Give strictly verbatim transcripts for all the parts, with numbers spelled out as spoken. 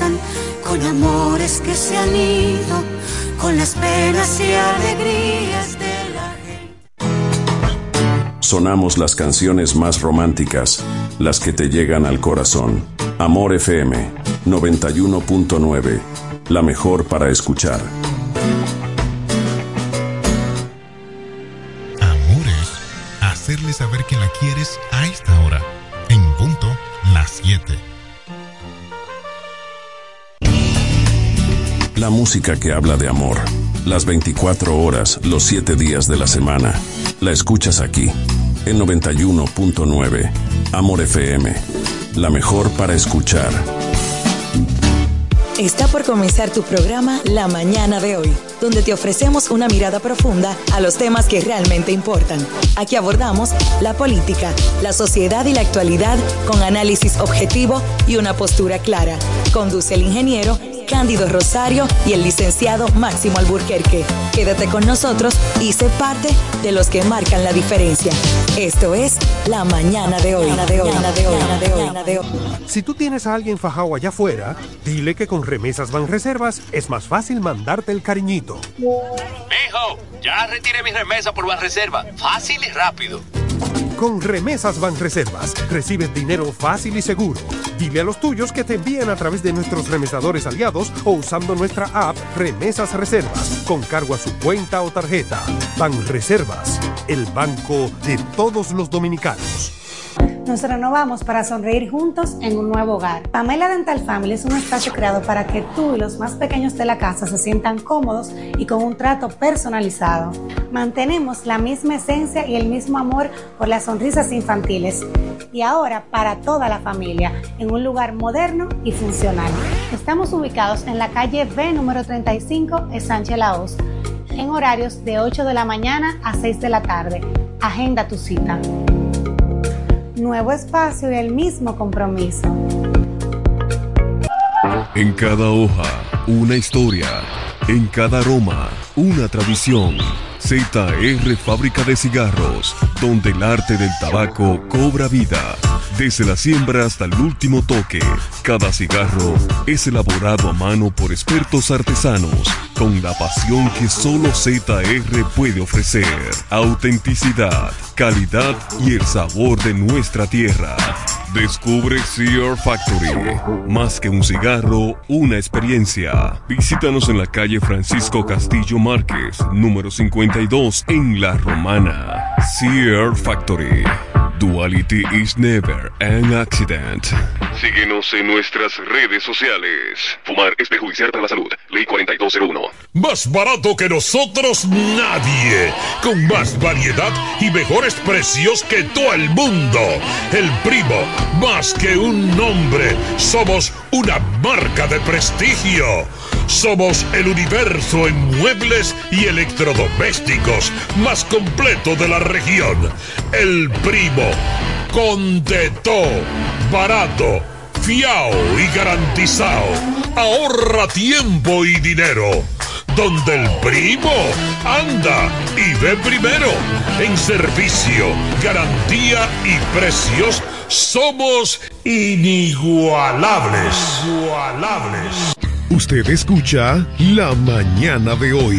regresan, con amores que se han ido, con las penas y alegrías de la gente. Sonamos las canciones más románticas, las que te llegan al corazón. Amor F M noventa y uno punto nueve, la mejor para escuchar. Amor es hacerle saber que la quieres a esta hora, en punto las siete. La música que habla de amor, las veinticuatro horas, los siete días de la semana, la escuchas aquí, en noventa y uno punto nueve, Amor F M, la mejor para escuchar. Está por comenzar tu programa La Mañana de Hoy, donde te ofrecemos una mirada profunda a los temas que realmente importan. Aquí abordamos la política, la sociedad y la actualidad con análisis objetivo y una postura clara. Conduce el ingeniero Cándido Rosario y el licenciado Máximo Alburquerque. Quédate con nosotros y sé parte de los que marcan la diferencia. Esto es La Mañana de Hoy. De hoy, de hoy, de hoy. Si tú tienes a alguien fajado allá afuera, dile que con Remesas Banreservas es más fácil mandarte el cariñito. Mijo, ya retiré mi remesa por Banreserva. Fácil y rápido. Con Remesas Banreservas recibes dinero fácil y seguro. Dile a los tuyos que te envíen a través de nuestros remesadores aliados o usando nuestra app Remesas Reservas, con cargo a su cuenta o tarjeta. Banreservas, el banco de todos los dominicanos. Nos renovamos para sonreír juntos en un nuevo hogar. Pamela Dental Family es un espacio creado para que tú y los más pequeños de la casa se sientan cómodos y con un trato personalizado. Mantenemos la misma esencia y el mismo amor por las sonrisas infantiles. Y ahora para toda la familia, en un lugar moderno y funcional. Estamos ubicados en la calle B número treinta y cinco en Sánchez Laos, en horarios de ocho de la mañana a seis de la tarde. Agenda tu cita. Nuevo espacio y el mismo compromiso. En cada hoja, una historia. En cada aroma, una tradición. Z R Fábrica de Cigarros, donde el arte del tabaco cobra vida. Desde la siembra hasta el último toque, cada cigarro es elaborado a mano por expertos artesanos, con la pasión que solo Z R puede ofrecer. Autenticidad, calidad y el sabor de nuestra tierra. Descubre C R Factory. Más que un cigarro, una experiencia. Visítanos en la calle Francisco Castillo Márquez, número cincuenta y dos, en La Romana. C R Factory. Duality is never an accident. Síguenos en nuestras redes sociales. Fumar es perjudicial para la salud. Ley cuarenta y dos cero uno. Más barato que nosotros nadie. Con más variedad y mejores precios que todo el mundo. El Primo, más que un nombre, somos una marca de prestigio. Somos el universo en muebles y electrodomésticos más completo de la región. El Primo, con de todo, barato, fiao y garantizado. Ahorra tiempo y dinero. Donde el Primo anda y ve primero. En servicio, garantía y precios somos inigualables. Inigualables. Usted escucha La Mañana de Hoy.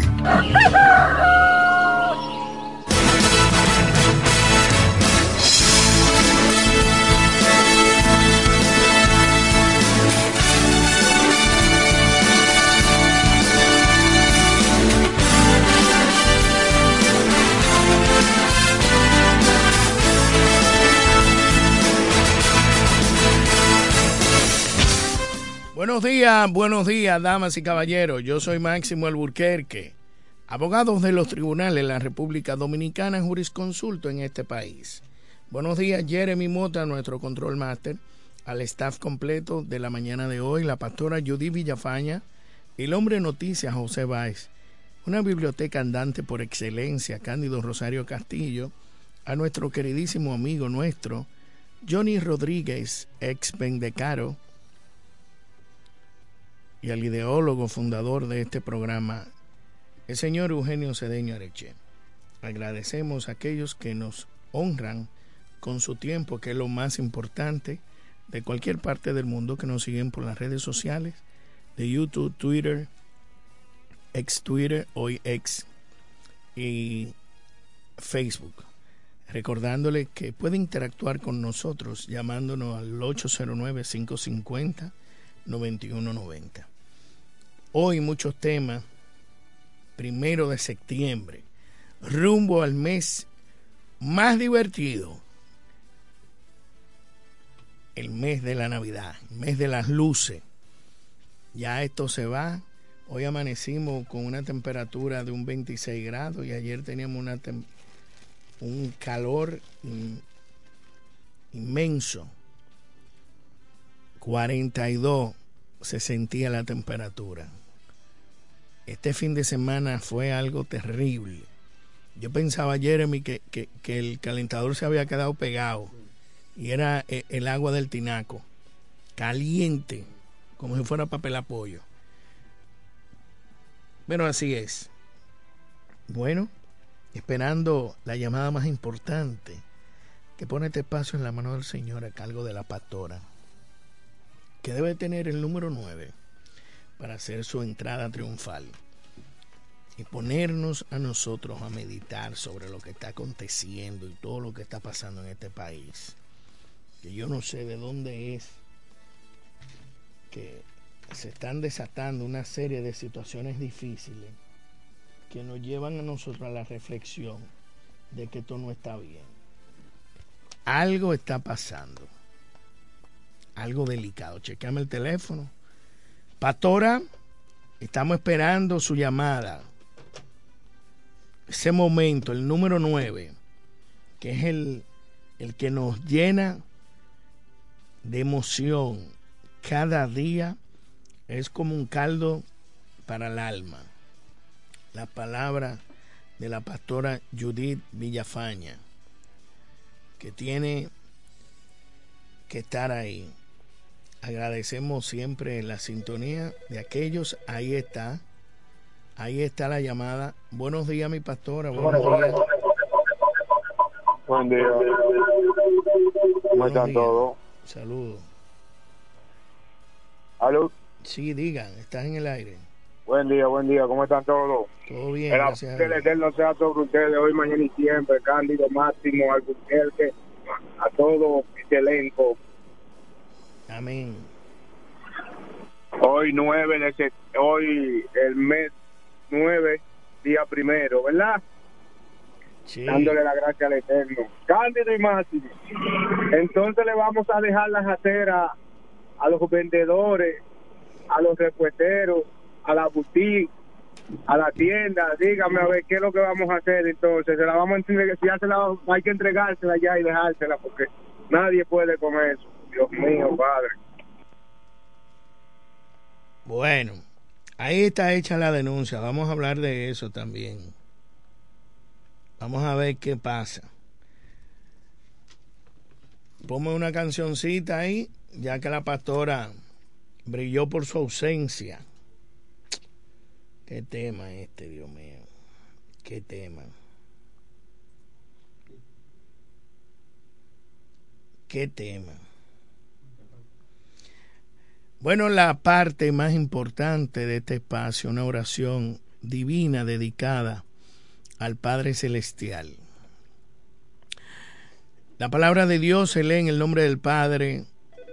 Buenos días, buenos días, damas y caballeros. Yo soy Máximo Alburquerque, abogado de los tribunales de la República Dominicana, jurisconsulto en este país. Buenos días, Jeremy Mota, nuestro control master, al staff completo de La Mañana de Hoy, la pastora Judy Villafaña, el hombre noticias José Báez, una biblioteca andante por excelencia, Cándido Rosario Castillo, a nuestro queridísimo amigo nuestro, Johnny Rodríguez, ex Pendecaro, y al ideólogo fundador de este programa, el señor Eugenio Cedeño Areche. Agradecemos a aquellos que nos honran con su tiempo, que es lo más importante, de cualquier parte del mundo que nos siguen por las redes sociales de YouTube, Twitter, ex Twitter, hoy ex, y Facebook. Recordándole que puede interactuar con nosotros llamándonos al ocho cero nueve, cinco cinco cero, nueve uno nueve cero. Hoy muchos temas. Primero de septiembre, rumbo al mes más divertido, el mes de la Navidad, el mes de las luces. Ya esto se va. Hoy amanecimos con una temperatura de un veintiséis grados y ayer teníamos una tem- un calor in- inmenso. cuarenta y dos se sentía la temperatura. Este fin de semana fue algo terrible. Yo pensaba, Jeremy, que, que, que el calentador se había quedado pegado y era el agua del tinaco, caliente, como si fuera papel apoyo. Bueno, así es. Bueno, esperando la llamada más importante que pone este espacio en la mano del Señor a cargo de la pastora, que debe tener el número nueve para hacer su entrada triunfal y ponernos a nosotros a meditar sobre lo que está aconteciendo y todo lo que está pasando en este país, que yo no sé de dónde es que se están desatando una serie de situaciones difíciles que nos llevan a nosotros a la reflexión de que esto no está bien. Algo está pasando, algo delicado. Chequeame el teléfono. Pastora, estamos esperando su llamada. Ese momento, el número nueve, que es el, el que nos llena de emoción cada día, es como un caldo para el alma. La palabra de la pastora Judith Villafaña, que tiene que estar ahí. Agradecemos siempre la sintonía de aquellos. Ahí está. Ahí está la llamada. Buenos días, mi pastora. Buenos días. Buen día. ¿Cómo están todos? Saludos. ¿Aló? Sí, digan. Estás en el aire. Buen día, buen día. ¿Cómo están todos? Todo bien, el gracias. Que el Eterno sea sobre ustedes hoy, mañana y siempre. Cándido, Máximo, Albuquerque, a todo este elenco. Amén. Hoy nueve de set... hoy el mes nueve, día primero, ¿verdad? Sí. Dándole la gracia al Eterno. Cándido y Máximo. Entonces le vamos a dejar las aceras a los vendedores, a los repuesteros, a la boutique, a la tienda. Dígame a ver qué es lo que vamos a hacer. Entonces se la vamos a entregar, si ya se la, hay que entregársela ya y dejársela, porque nadie puede comer eso. Dios mío, Padre. Bueno, ahí está hecha la denuncia. Vamos a hablar de eso también. Vamos a ver qué pasa. Ponme una cancioncita ahí, ya que la pastora brilló por su ausencia. Qué tema este, Dios mío. Qué tema. Qué tema. Bueno, la parte más importante de este espacio, una oración divina dedicada al Padre Celestial. La palabra de Dios se lee en el nombre del Padre.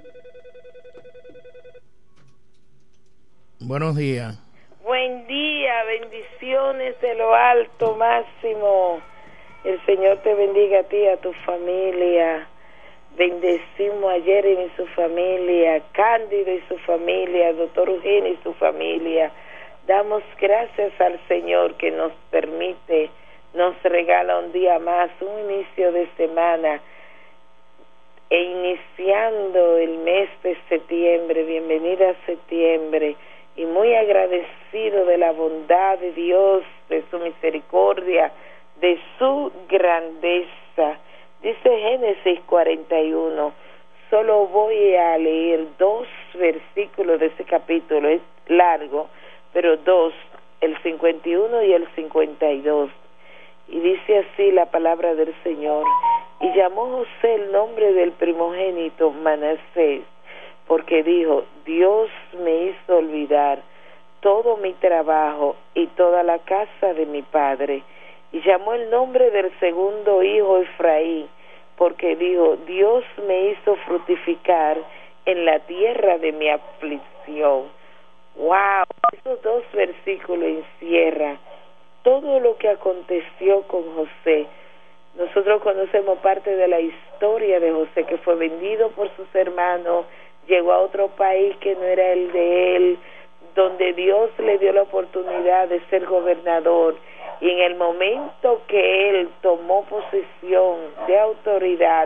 Buenos días. Buen día, bendiciones de lo alto, Máximo. El Señor te bendiga a ti y a tu familia. Bendecimos a Jeremy y su familia, Cándido y su familia, doctor Eugenio y su familia. Damos gracias al Señor que nos permite, nos regala un día más, un inicio de semana, e iniciando el mes de septiembre. Bienvenida a septiembre, y muy agradecido de la bondad de Dios, de su misericordia, de su grandeza. Dice Génesis cuarenta y uno, solo voy a leer dos versículos de ese capítulo, es largo, pero dos, el cincuenta y uno y el cincuenta y dos. Y dice así la palabra del Señor: y Y llamó José el nombre del primogénito Manasés, porque dijo, Dios me hizo olvidar todo mi trabajo y toda la casa de mi padre. Y llamó el nombre del segundo hijo Efraín, porque dijo, Dios me hizo fructificar en la tierra de mi aflicción. ¡Wow! Esos dos versículos encierran todo lo que aconteció con José. Nosotros conocemos parte de la historia de José, que fue vendido por sus hermanos, llegó a otro país que no era el de él, donde Dios le dio la oportunidad de ser gobernador, y en el momento que él tomó posesión de autoridad,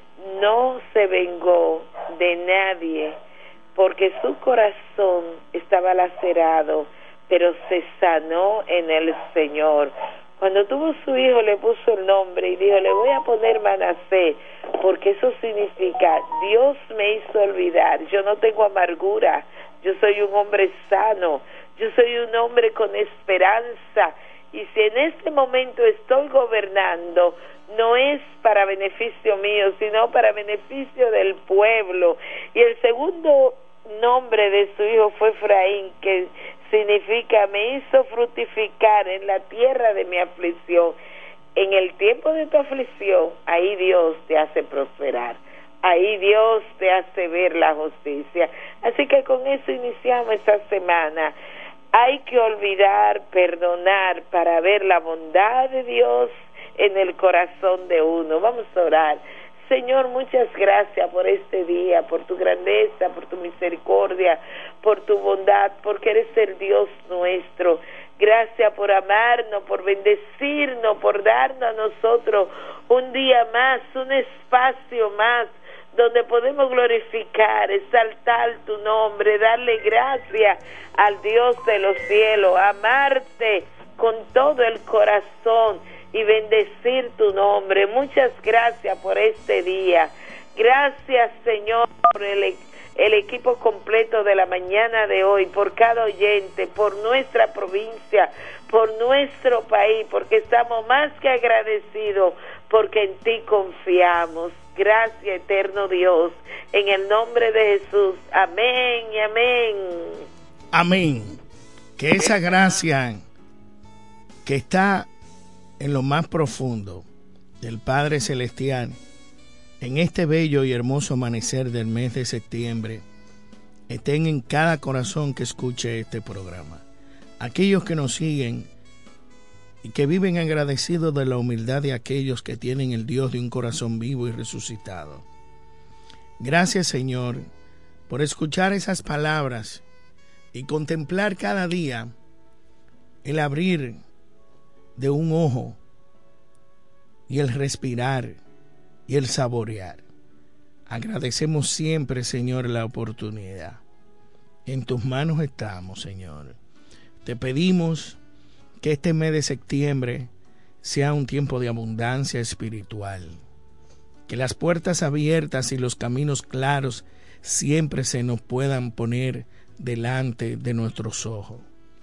no se vengó de nadie, porque su corazón estaba lacerado, pero se sanó en el Señor. Cuando tuvo su hijo, le puso el nombre y dijo, le voy a poner Manasés, porque eso significa, Dios me hizo olvidar, yo no tengo amargura, yo soy un hombre sano, yo soy un hombre con esperanza, y si en este momento estoy gobernando, no es para beneficio mío, sino para beneficio del pueblo. Y el segundo nombre de su hijo fue Efraín, que significa, me hizo fructificar en la tierra de mi aflicción. En el tiempo de tu aflicción, ahí Dios te hace prosperar, ahí Dios te hace ver la justicia. Así que con eso iniciamos esta semana. Hay que olvidar, perdonar, para ver la bondad de Dios en el corazón de uno. Vamos a orar. Señor, muchas gracias por este día, por tu grandeza, por tu misericordia, por tu bondad, porque eres el Dios nuestro. Gracias por amarnos, por bendecirnos, por darnos a nosotros un día más, un espacio más, donde podemos glorificar, exaltar tu nombre, darle gracias al Dios de los cielos, amarte con todo el corazón y bendecir tu nombre. Muchas gracias por este día. Gracias, Señor, por el, el equipo completo de la mañana de hoy, por cada oyente, por nuestra provincia, por nuestro país, porque estamos más que agradecidos, porque en ti confiamos. Gracias, eterno Dios, en el nombre de Jesús. Amén y amén. Amén. Que esa gracia que está en lo más profundo del Padre Celestial, en este bello y hermoso amanecer del mes de septiembre, estén en cada corazón que escuche este programa. Aquellos que nos siguen y que viven agradecidos de la humildad de aquellos que tienen el Dios de un corazón vivo y resucitado. Gracias, Señor, por escuchar esas palabras y contemplar cada día el abrir de un ojo y el respirar y el saborear. Agradecemos siempre, Señor, la oportunidad. En tus manos estamos, Señor. Te pedimos que este mes de septiembre sea un tiempo de abundancia espiritual, que las puertas abiertas y los caminos claros siempre se nos puedan poner delante de nuestros ojos.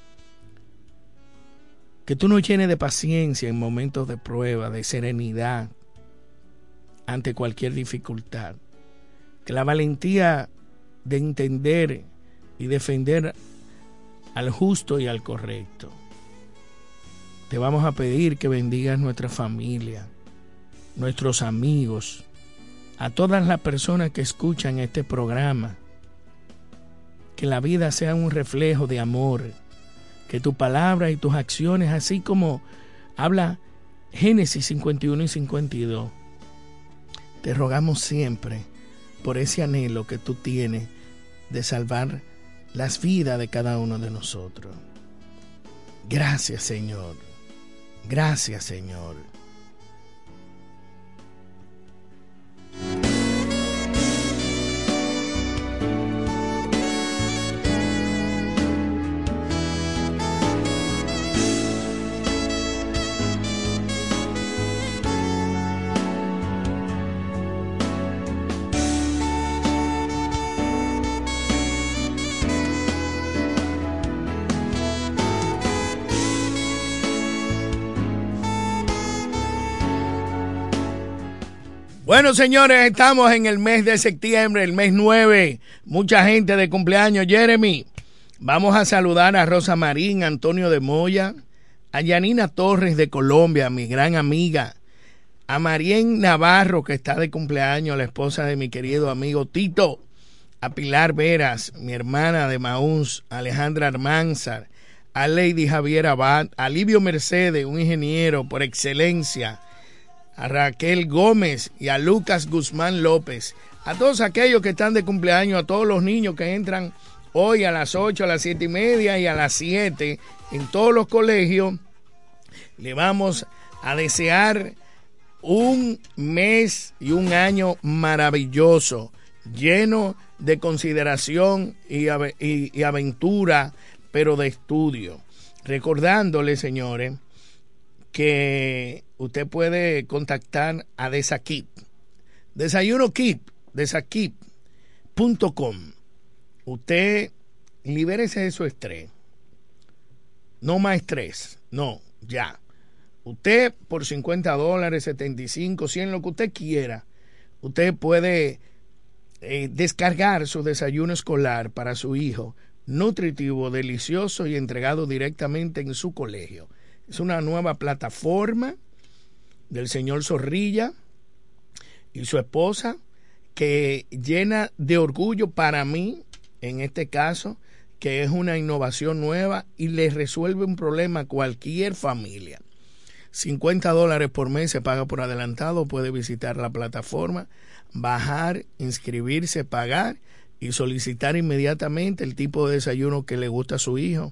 Que tú nos llenes de paciencia en momentos de prueba, de serenidad ante cualquier dificultad. Que la valentía de entender y defender al justo y al correcto. Te vamos a pedir que bendigas nuestra familia, nuestros amigos, a todas las personas que escuchan este programa. Que la vida sea un reflejo de amor. Que tu palabra y tus acciones, así como habla Génesis cincuenta y uno y cincuenta y dos, te rogamos siempre por ese anhelo que tú tienes de salvar las vidas de cada uno de nosotros. Gracias, Señor. Gracias, Señor. Bueno, señores, estamos en el mes de septiembre, el mes nueve. Mucha gente de cumpleaños. Jeremy, vamos a saludar a Rosa Marín, Antonio de Moya, a Yanina Torres de Colombia, mi gran amiga, a Marien Navarro, que está de cumpleaños, la esposa de mi querido amigo Tito, a Pilar Veras, mi hermana de Maús, a Alejandra Armanzar, a Lady Javier Abad, a Livio Mercedes, un ingeniero por excelencia, a Raquel Gómez y a Lucas Guzmán López, a todos aquellos que están de cumpleaños, a todos los niños que entran hoy a las ocho, a las siete y media y a las siete en todos los colegios. Le vamos a desear un mes y un año maravilloso, lleno de consideración y, y, y aventura, pero de estudio. Recordándole, señores, que usted puede contactar a Desakip, Desayuno Kip, desakip punto com. Usted libérese de su estrés. No más estrés, no, ya. Usted por cincuenta dólares, setenta y cinco, cien, lo que usted quiera, usted puede eh, descargar su desayuno escolar para su hijo, nutritivo, delicioso y entregado directamente en su colegio. Es una nueva plataforma del señor Zorrilla y su esposa, que llena de orgullo para mí, en este caso, que es una innovación nueva y le resuelve un problema a cualquier familia. cincuenta dólares por mes se paga por adelantado. Puede visitar la plataforma, bajar, inscribirse, pagar y solicitar inmediatamente el tipo de desayuno que le gusta a su hijo.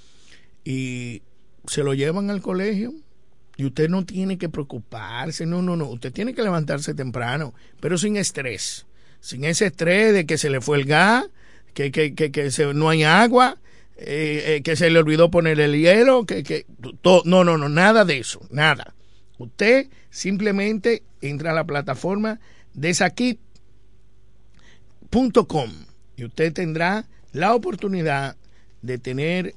Y se lo llevan al colegio y usted no tiene que preocuparse, no, no, no, usted tiene que levantarse temprano, pero sin estrés, sin ese estrés de que se le fue el gas, que, que, que, que se, no hay agua, eh, eh, que se le olvidó poner el hielo, que, que to, no, no, no, nada de eso, nada. Usted simplemente entra a la plataforma desakip punto com y usted tendrá la oportunidad de tener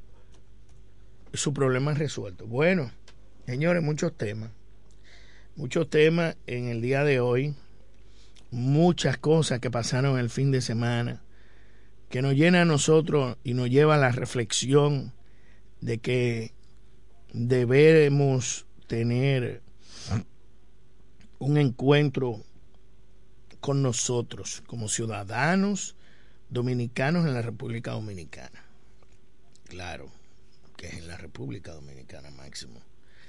su problema resuelto. Bueno, señores, muchos temas, muchos temas en el día de hoy, muchas cosas que pasaron el fin de semana, que nos llena a nosotros y nos lleva a la reflexión de que debemos tener un encuentro con nosotros como ciudadanos dominicanos en la República Dominicana. Claro, que es en la República Dominicana, Máximo.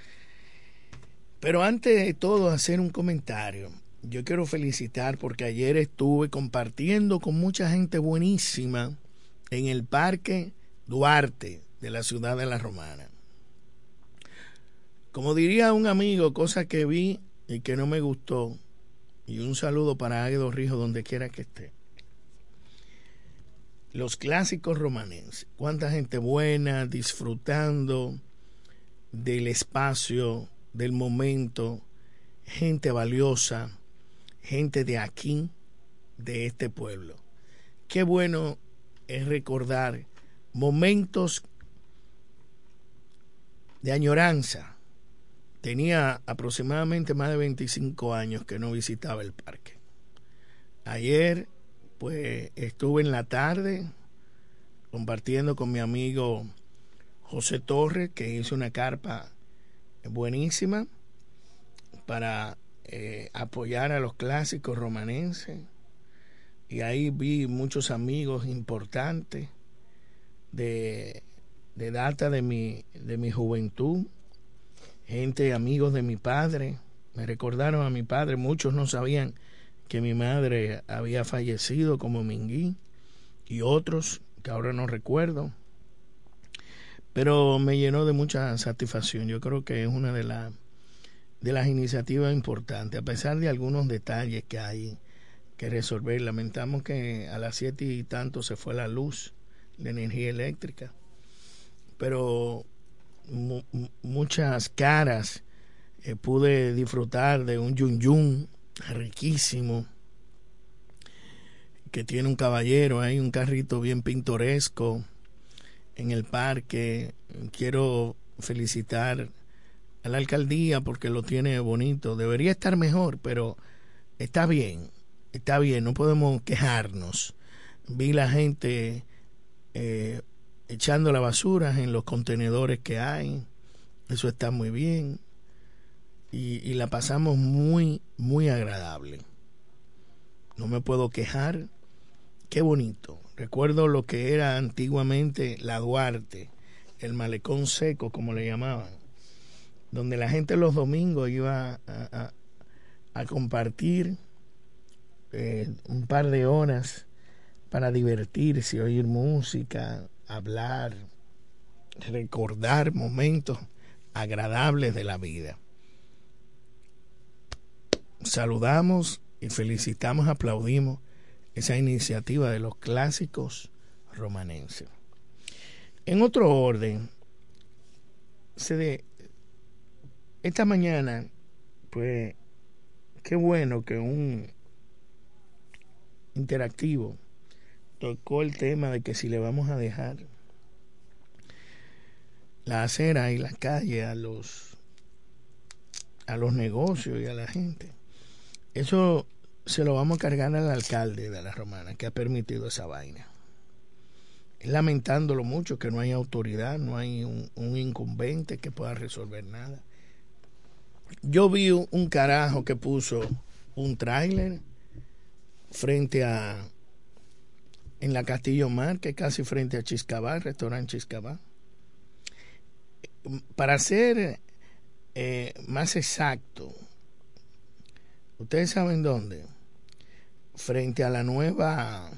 Pero antes de todo hacer un comentario, yo quiero felicitar porque ayer estuve compartiendo con mucha gente buenísima en el Parque Duarte de la ciudad de La Romana. Como diría un amigo, cosa que vi y que no me gustó, y un saludo para Águedo Rijo donde quiera que esté. Los clásicos romanenses, cuánta gente buena disfrutando del espacio, del momento, gente valiosa, gente de aquí, de este pueblo. Qué bueno es recordar momentos de añoranza. Tenía aproximadamente más de veinticinco años que no visitaba el parque. Ayer pues estuve en la tarde compartiendo con mi amigo José Torres, que hizo una carpa buenísima para eh, apoyar a los clásicos romanenses, y ahí vi muchos amigos importantes de, de data de mi, de mi juventud, gente, amigos de mi padre. Me recordaron a mi padre, muchos no sabían que mi madre había fallecido, como Minguí, y otros que ahora no recuerdo, pero me llenó de mucha satisfacción. Yo creo que es una de, la, de las iniciativas importantes, a pesar de algunos detalles que hay que resolver. Lamentamos que a las siete y tanto se fue la luz, la energía eléctrica, pero mu muchas caras eh, pude disfrutar de un yun yun riquísimo que tiene un caballero, hay un carrito bien pintoresco en el parque. Quiero felicitar a la alcaldía porque lo tiene bonito. Debería estar mejor, pero está bien, está bien, no podemos quejarnos. Vi la gente eh, echando la basura en los contenedores que hay, eso está muy bien, y, y la pasamos muy, muy agradable. No me puedo quejar, qué bonito. Recuerdo lo que era antiguamente la Duarte, el malecón seco, como le llamaban, donde la gente los domingos iba a, a, a compartir eh, un par de horas para divertirse, oír música, hablar, recordar momentos agradables de la vida. Saludamos y felicitamos, aplaudimos esa iniciativa de los clásicos romanenses. En otro orden, se de, esta mañana, pues, qué bueno que un interactivo tocó el tema de que si le vamos a dejar la acera y la calle a los a los negocios y a la gente. Eso se lo vamos a cargar al alcalde de La Romana, que ha permitido esa vaina. Es lamentándolo mucho que no hay autoridad, no hay un, un incumbente que pueda resolver nada. Yo vi un, un carajo que puso un tráiler frente a en la Castillo Márquez, casi frente a Chiscabá, el restaurante Chiscabá. Para ser eh, más exacto, ustedes saben dónde, frente a la nueva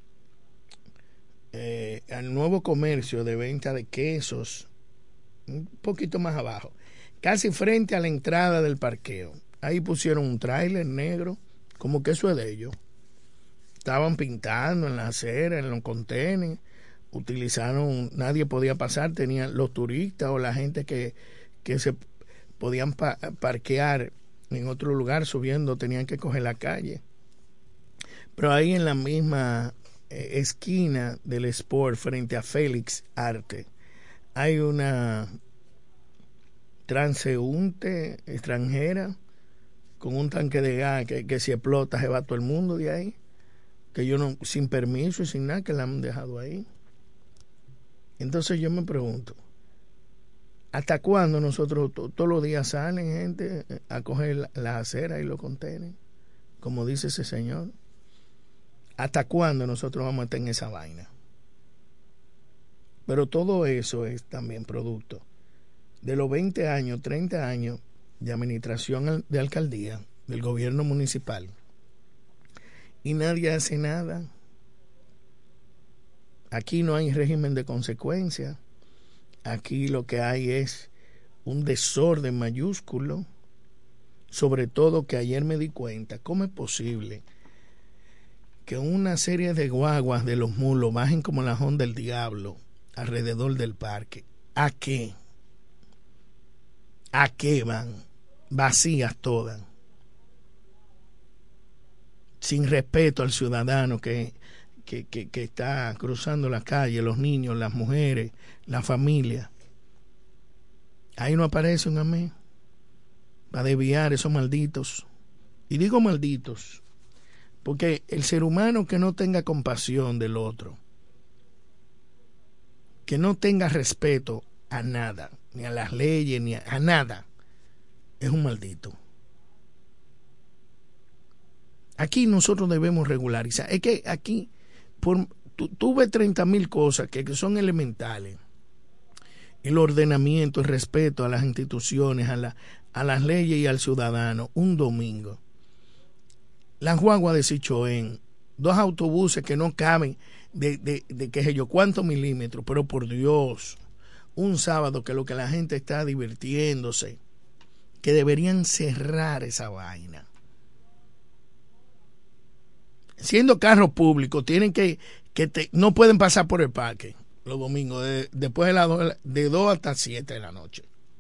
eh, al nuevo comercio de venta de quesos, un poquito más abajo, casi frente a la entrada del parqueo. Ahí pusieron un tráiler negro, como que eso es de ellos. Estaban pintando en la acera, en los contenedores, utilizaron, nadie podía pasar, tenían los turistas o la gente que, que se podían pa- parquear en otro lugar subiendo, tenían que coger la calle. Pero ahí en la misma eh, esquina del Sport, frente a Félix Arte, hay una transeúnte extranjera con un tanque de gas que, que si explota se va todo el mundo de ahí, que yo no, sin permiso y sin nada, que la han dejado ahí. Entonces yo me pregunto, ¿hasta cuándo nosotros to, todos los días salen gente a coger la, la acera y lo contienen, como dice ese señor? ¿Hasta cuándo nosotros vamos a estar en esa vaina? Pero todo eso es también producto de los veinte años, treinta años de administración de alcaldía del gobierno municipal, y nadie hace nada. Aquí no hay régimen de consecuencias. Aquí lo que hay es un desorden mayúsculo. Sobre todo que ayer me di cuenta, ¿cómo es posible que una serie de guaguas de los mulos bajen como la Honda del Diablo alrededor del parque? ¿A qué? ¿A qué van? Vacías todas. Sin respeto al ciudadano que, que, que, que está cruzando la calle, los niños, las mujeres, la familia. Ahí no aparece un amén para desviar esos malditos. Y digo malditos porque el ser humano que no tenga compasión del otro, que no tenga respeto a nada, ni a las leyes, ni a, a nada, es un maldito. Aquí nosotros debemos regularizar. Es que aquí por, tú, tú ves treinta mil cosas que, que son elementales. El ordenamiento, el respeto a las instituciones, a, la, a las leyes y al ciudadano. Un domingo. Las guaguas de Sichoén, dos autobuses que no caben de, de, de qué sé yo, cuántos milímetros, pero por Dios, un sábado que lo que la gente está divirtiéndose, que deberían cerrar esa vaina. Siendo carros públicos, tienen que, que te, no pueden pasar por el parque los domingos, de, después de las de dos hasta siete de la noche.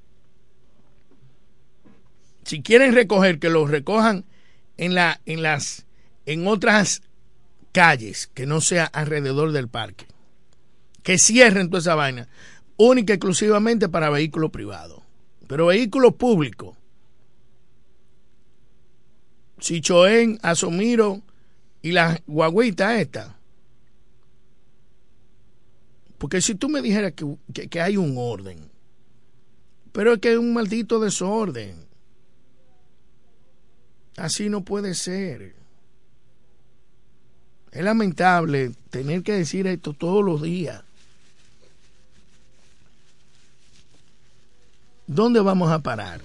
Si quieren recoger, que los recojan en la, en las, en otras calles, que no sea alrededor del parque. Que cierren toda esa vaina, única y exclusivamente para vehículos privados. Pero vehículos públicos, Sichoén, Asomiro y la guagüita esta. Porque si tú me dijeras que, que, que hay un orden, pero es que hay un maldito desorden. Así no puede ser. Es lamentable tener que decir esto todos los días. ¿Dónde vamos a parar?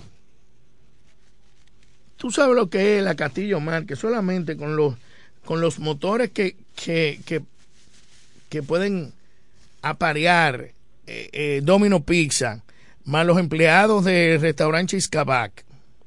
Tú sabes lo que es la Castillo Mar, que solamente con los con los motores que que, que, que pueden aparear eh, eh, Domino Pizza, más los empleados del restaurante Chiscabac,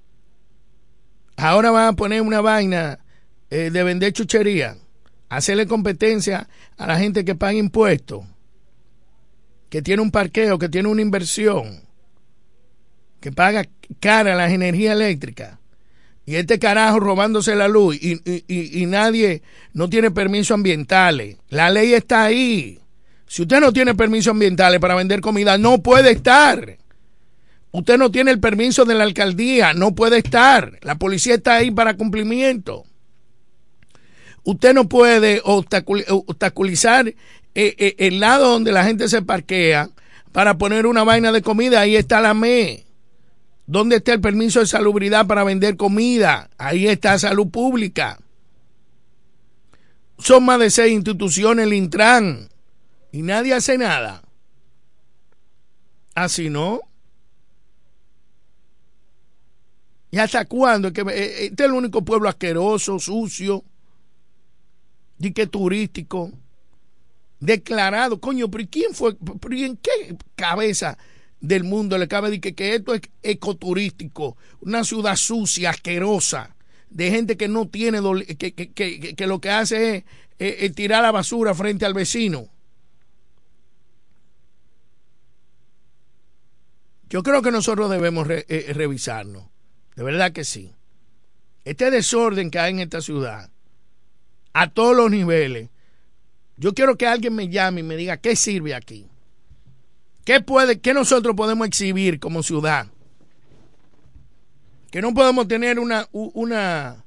ahora van a poner una vaina eh, de vender chuchería, hacerle competencia a la gente que paga impuestos, que tiene un parqueo, que tiene una inversión, que paga cara las energías eléctricas, y este carajo robándose la luz, y, y, y, y nadie no tiene permisos ambientales. La ley está ahí. Si usted no tiene permisos ambientales para vender comida, no puede estar. Usted no tiene el permiso de la alcaldía, no puede estar. La policía está ahí para cumplimiento. Usted no puede obstaculizar eh, eh, el lado donde la gente se parquea para poner una vaina de comida. Ahí está la M E. ¿Dónde está el permiso de salubridad para vender comida? Ahí está Salud Pública. Son más de seis instituciones, el Intran, y nadie hace nada. Así no. ¿Y hasta cuándo? Este es el único pueblo asqueroso, sucio, y que turístico, declarado. Coño, pero ¿y quién fue? ¿Pero y en qué cabeza del mundo le cabe decir que, que esto es ecoturístico? Una ciudad sucia, asquerosa, de gente que no tiene, que, que, que, que lo que hace es, es, es tirar la basura frente al vecino. Yo creo que nosotros debemos re, eh, revisarnos, de verdad que sí. Este desorden que hay en esta ciudad, a todos los niveles, yo quiero que alguien me llame y me diga qué sirve aquí. ¿Qué puede, qué nosotros podemos exhibir como ciudad? Que no podemos tener una una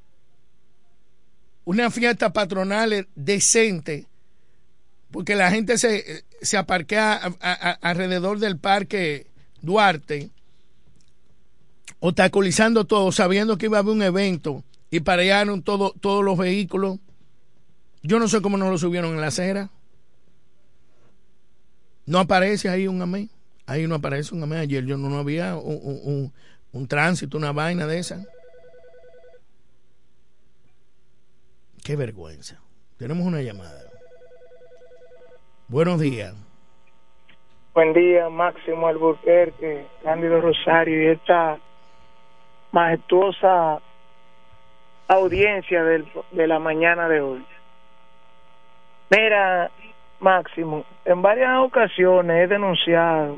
una fiesta patronal decente porque la gente se, se aparquea a, a, a, alrededor del parque Duarte, obstaculizando todo, sabiendo que iba a haber un evento y pararon todo, todos los vehículos. Yo no sé cómo no lo subieron en la acera. No aparece ahí un amén. Ahí no aparece un amén. Ayer yo no, no había un, un, un, un tránsito, una vaina de esa. Qué vergüenza. Tenemos una llamada. Buenos días. Buen día, Máximo Alburquerque, Cándido Rosario y esta majestuosa audiencia del, de la mañana de hoy. Mira, Máximo, en varias ocasiones he denunciado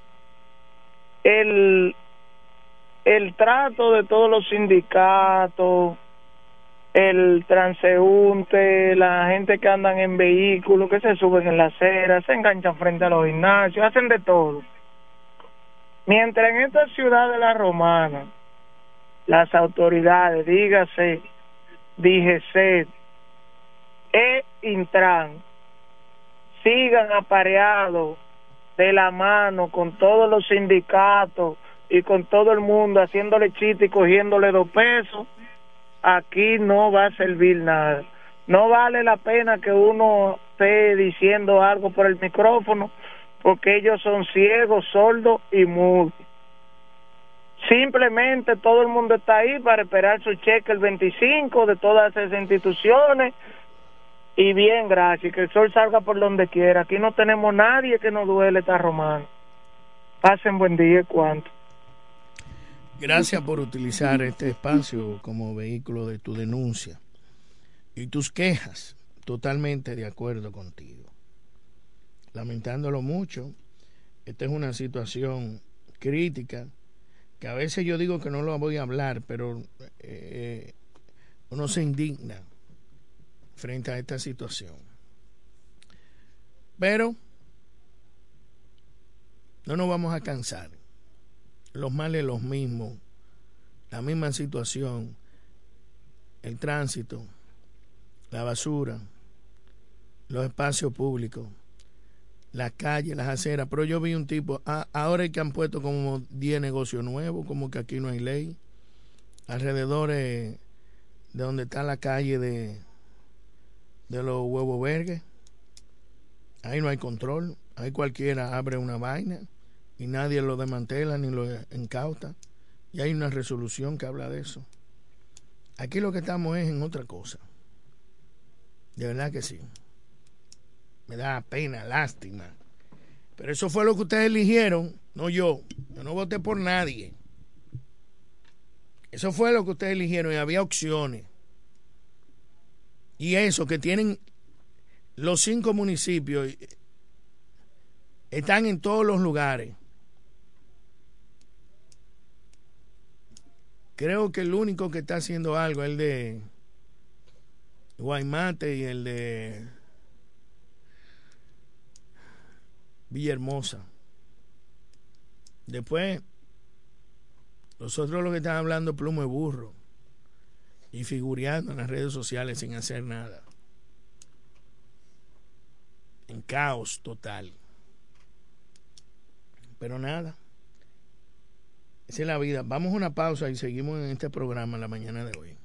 el, el trato de todos los sindicatos, el transeúnte, la gente que andan en vehículos, que se suben en la acera, se enganchan frente a los gimnasios, hacen de todo. Mientras en esta ciudad de La Romana, las autoridades, dígase, D G C e Intran, sigan apareados de la mano con todos los sindicatos y con todo el mundo haciéndole chiste y cogiéndole dos pesos, aquí no va a servir nada. No vale la pena que uno esté diciendo algo por el micrófono porque ellos son ciegos, sordos y mudos. Simplemente todo el mundo está ahí para esperar su cheque el veinticinco de todas esas instituciones. Y bien, gracias, que el sol salga por donde quiera. Aquí no tenemos nadie que nos duele esta romana. Pasen buen día, ¿cuánto? Gracias por utilizar este espacio como vehículo de tu denuncia y tus quejas. Totalmente de acuerdo contigo. Lamentándolo mucho, esta es una situación crítica que a veces yo digo que no lo voy a hablar, pero eh, uno se indigna frente a esta situación. Pero no nos vamos a cansar. Los males los mismos, la misma situación, el tránsito, la basura, los espacios públicos, las calles, las aceras. Pero yo vi un tipo, ah, ahora es que han puesto como diez negocios nuevos, como que aquí no hay ley, alrededor de donde está la calle de, de los huevos verdes. Ahí no hay control, ahí cualquiera abre una vaina y nadie lo desmantela ni lo incauta, y hay una resolución que habla de eso. Aquí lo que estamos es en otra cosa, de verdad que sí. Me da pena, lástima, pero eso fue lo que ustedes eligieron, no yo. Yo no voté por nadie. Eso fue lo que ustedes eligieron y había opciones. Y eso que tienen los cinco municipios, están en todos los lugares. Creo que el único que está haciendo algo es el de Guaymate y el de Villahermosa. Después, los otros lo que están hablando plomo de burro y figureando en las redes sociales sin hacer nada. En caos total. Pero nada, esa es la vida. Vamos a una pausa y seguimos en este programa en la mañana de hoy.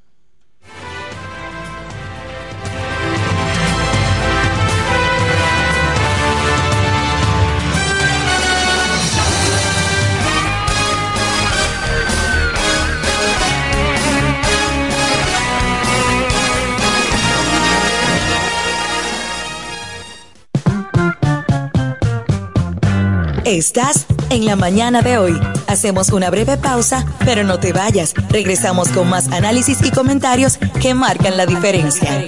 Estás en la mañana de hoy. Hacemos una breve pausa, pero no te vayas. Regresamos con más análisis y comentarios que marcan la diferencia.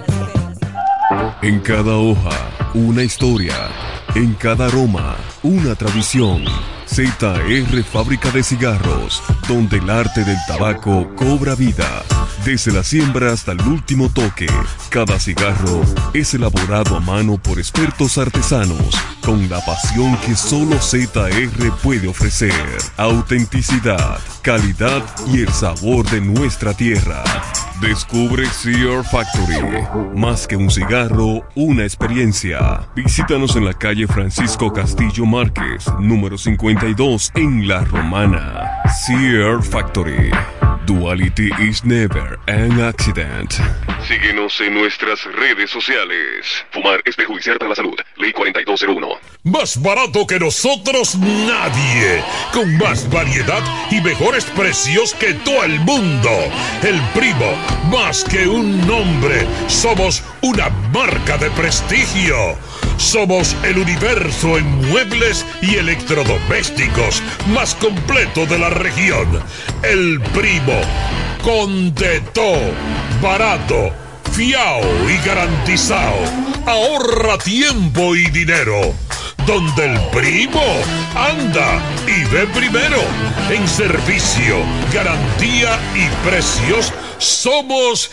En cada hoja, una historia. En cada aroma, una tradición. Z R Fábrica de Cigarros, donde el arte del tabaco cobra vida. Desde la siembra hasta el último toque, cada cigarro es elaborado a mano por expertos artesanos, con la pasión que solo Z R puede ofrecer. Autenticidad, calidad y el sabor de nuestra tierra. Descubre C R Factory. Más que un cigarro, una experiencia. Visítanos en la calle Francisco Castillo Márquez, número cincuenta y dos, en La Romana. C R Factory. Duality is never an accident. Síguenos en nuestras redes sociales. Fumar es perjudicial para la salud. Ley cuarenta y dos cero uno. Más barato que nosotros nadie. Con más variedad y mejores precios que todo el mundo. El Primo, más que un nombre, somos una marca de prestigio. Somos el universo en muebles y electrodomésticos más completo de la región. El Primo, con de todo, barato, fiao y garantizado. Ahorra tiempo y dinero. Donde el Primo anda y ve primero. En servicio, garantía y precios somos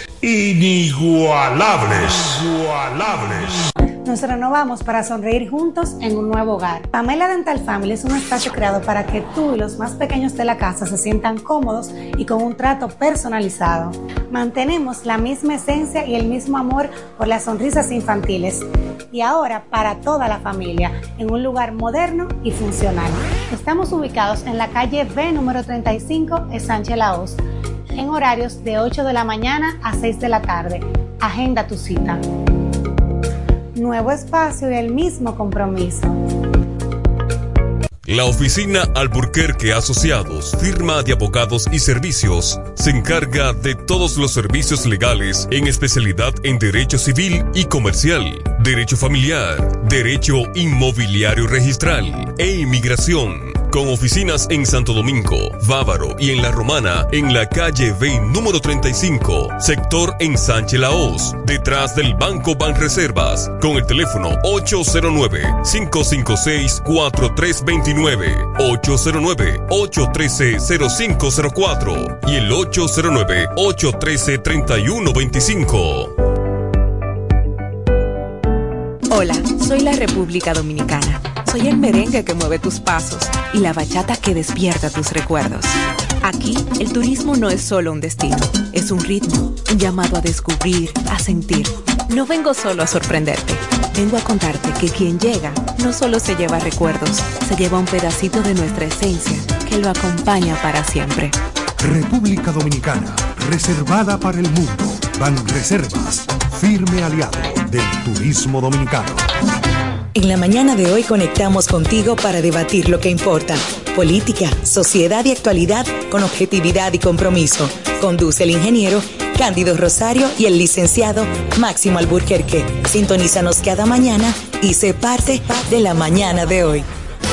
inigualables. Inigualables. Nos renovamos para sonreír juntos en un nuevo hogar. Pamela Dental Family es un espacio creado para que tú y los más pequeños de la casa se sientan cómodos y con un trato personalizado. Mantenemos la misma esencia y el mismo amor por las sonrisas infantiles. Y ahora para toda la familia, en un lugar moderno y funcional. Estamos ubicados en la calle B número treinta y cinco en Sánchez Laos, en horarios de ocho de la mañana a seis de la tarde. Agenda tu cita. Nuevo espacio y el mismo compromiso. La oficina Alburquerque Asociados, firma de abogados y servicios, se encarga de todos los servicios legales en especialidad en derecho civil y comercial, derecho familiar, derecho inmobiliario registral e inmigración. Con oficinas en Santo Domingo, Bávaro y en La Romana, en la calle B número treinta y cinco, sector en Sánchez Laos, detrás del Banco Banreservas, con el teléfono ocho cero nueve, cinco cinco seis, cuatro tres dos nueve, ocho cero nueve, ocho uno tres, cero cinco cero cuatro y el ocho cero nueve, ocho uno tres, tres uno dos cinco. Hola, soy la República Dominicana. Soy el merengue que mueve tus pasos y la bachata que despierta tus recuerdos. Aquí, el turismo no es solo un destino, es un ritmo, un llamado a descubrir, a sentir. No vengo solo a sorprenderte, vengo a contarte que quien llega no solo se lleva recuerdos, se lleva un pedacito de nuestra esencia que lo acompaña para siempre. República Dominicana, reservada para el mundo. Banreservas, firme aliado del turismo dominicano. En la mañana de hoy conectamos contigo para debatir lo que importa. Política, sociedad y actualidad con objetividad y compromiso. Conduce el ingeniero Cándido Rosario y el licenciado Máximo Alburquerque. Sintonízanos cada mañana y sé parte de la mañana de hoy.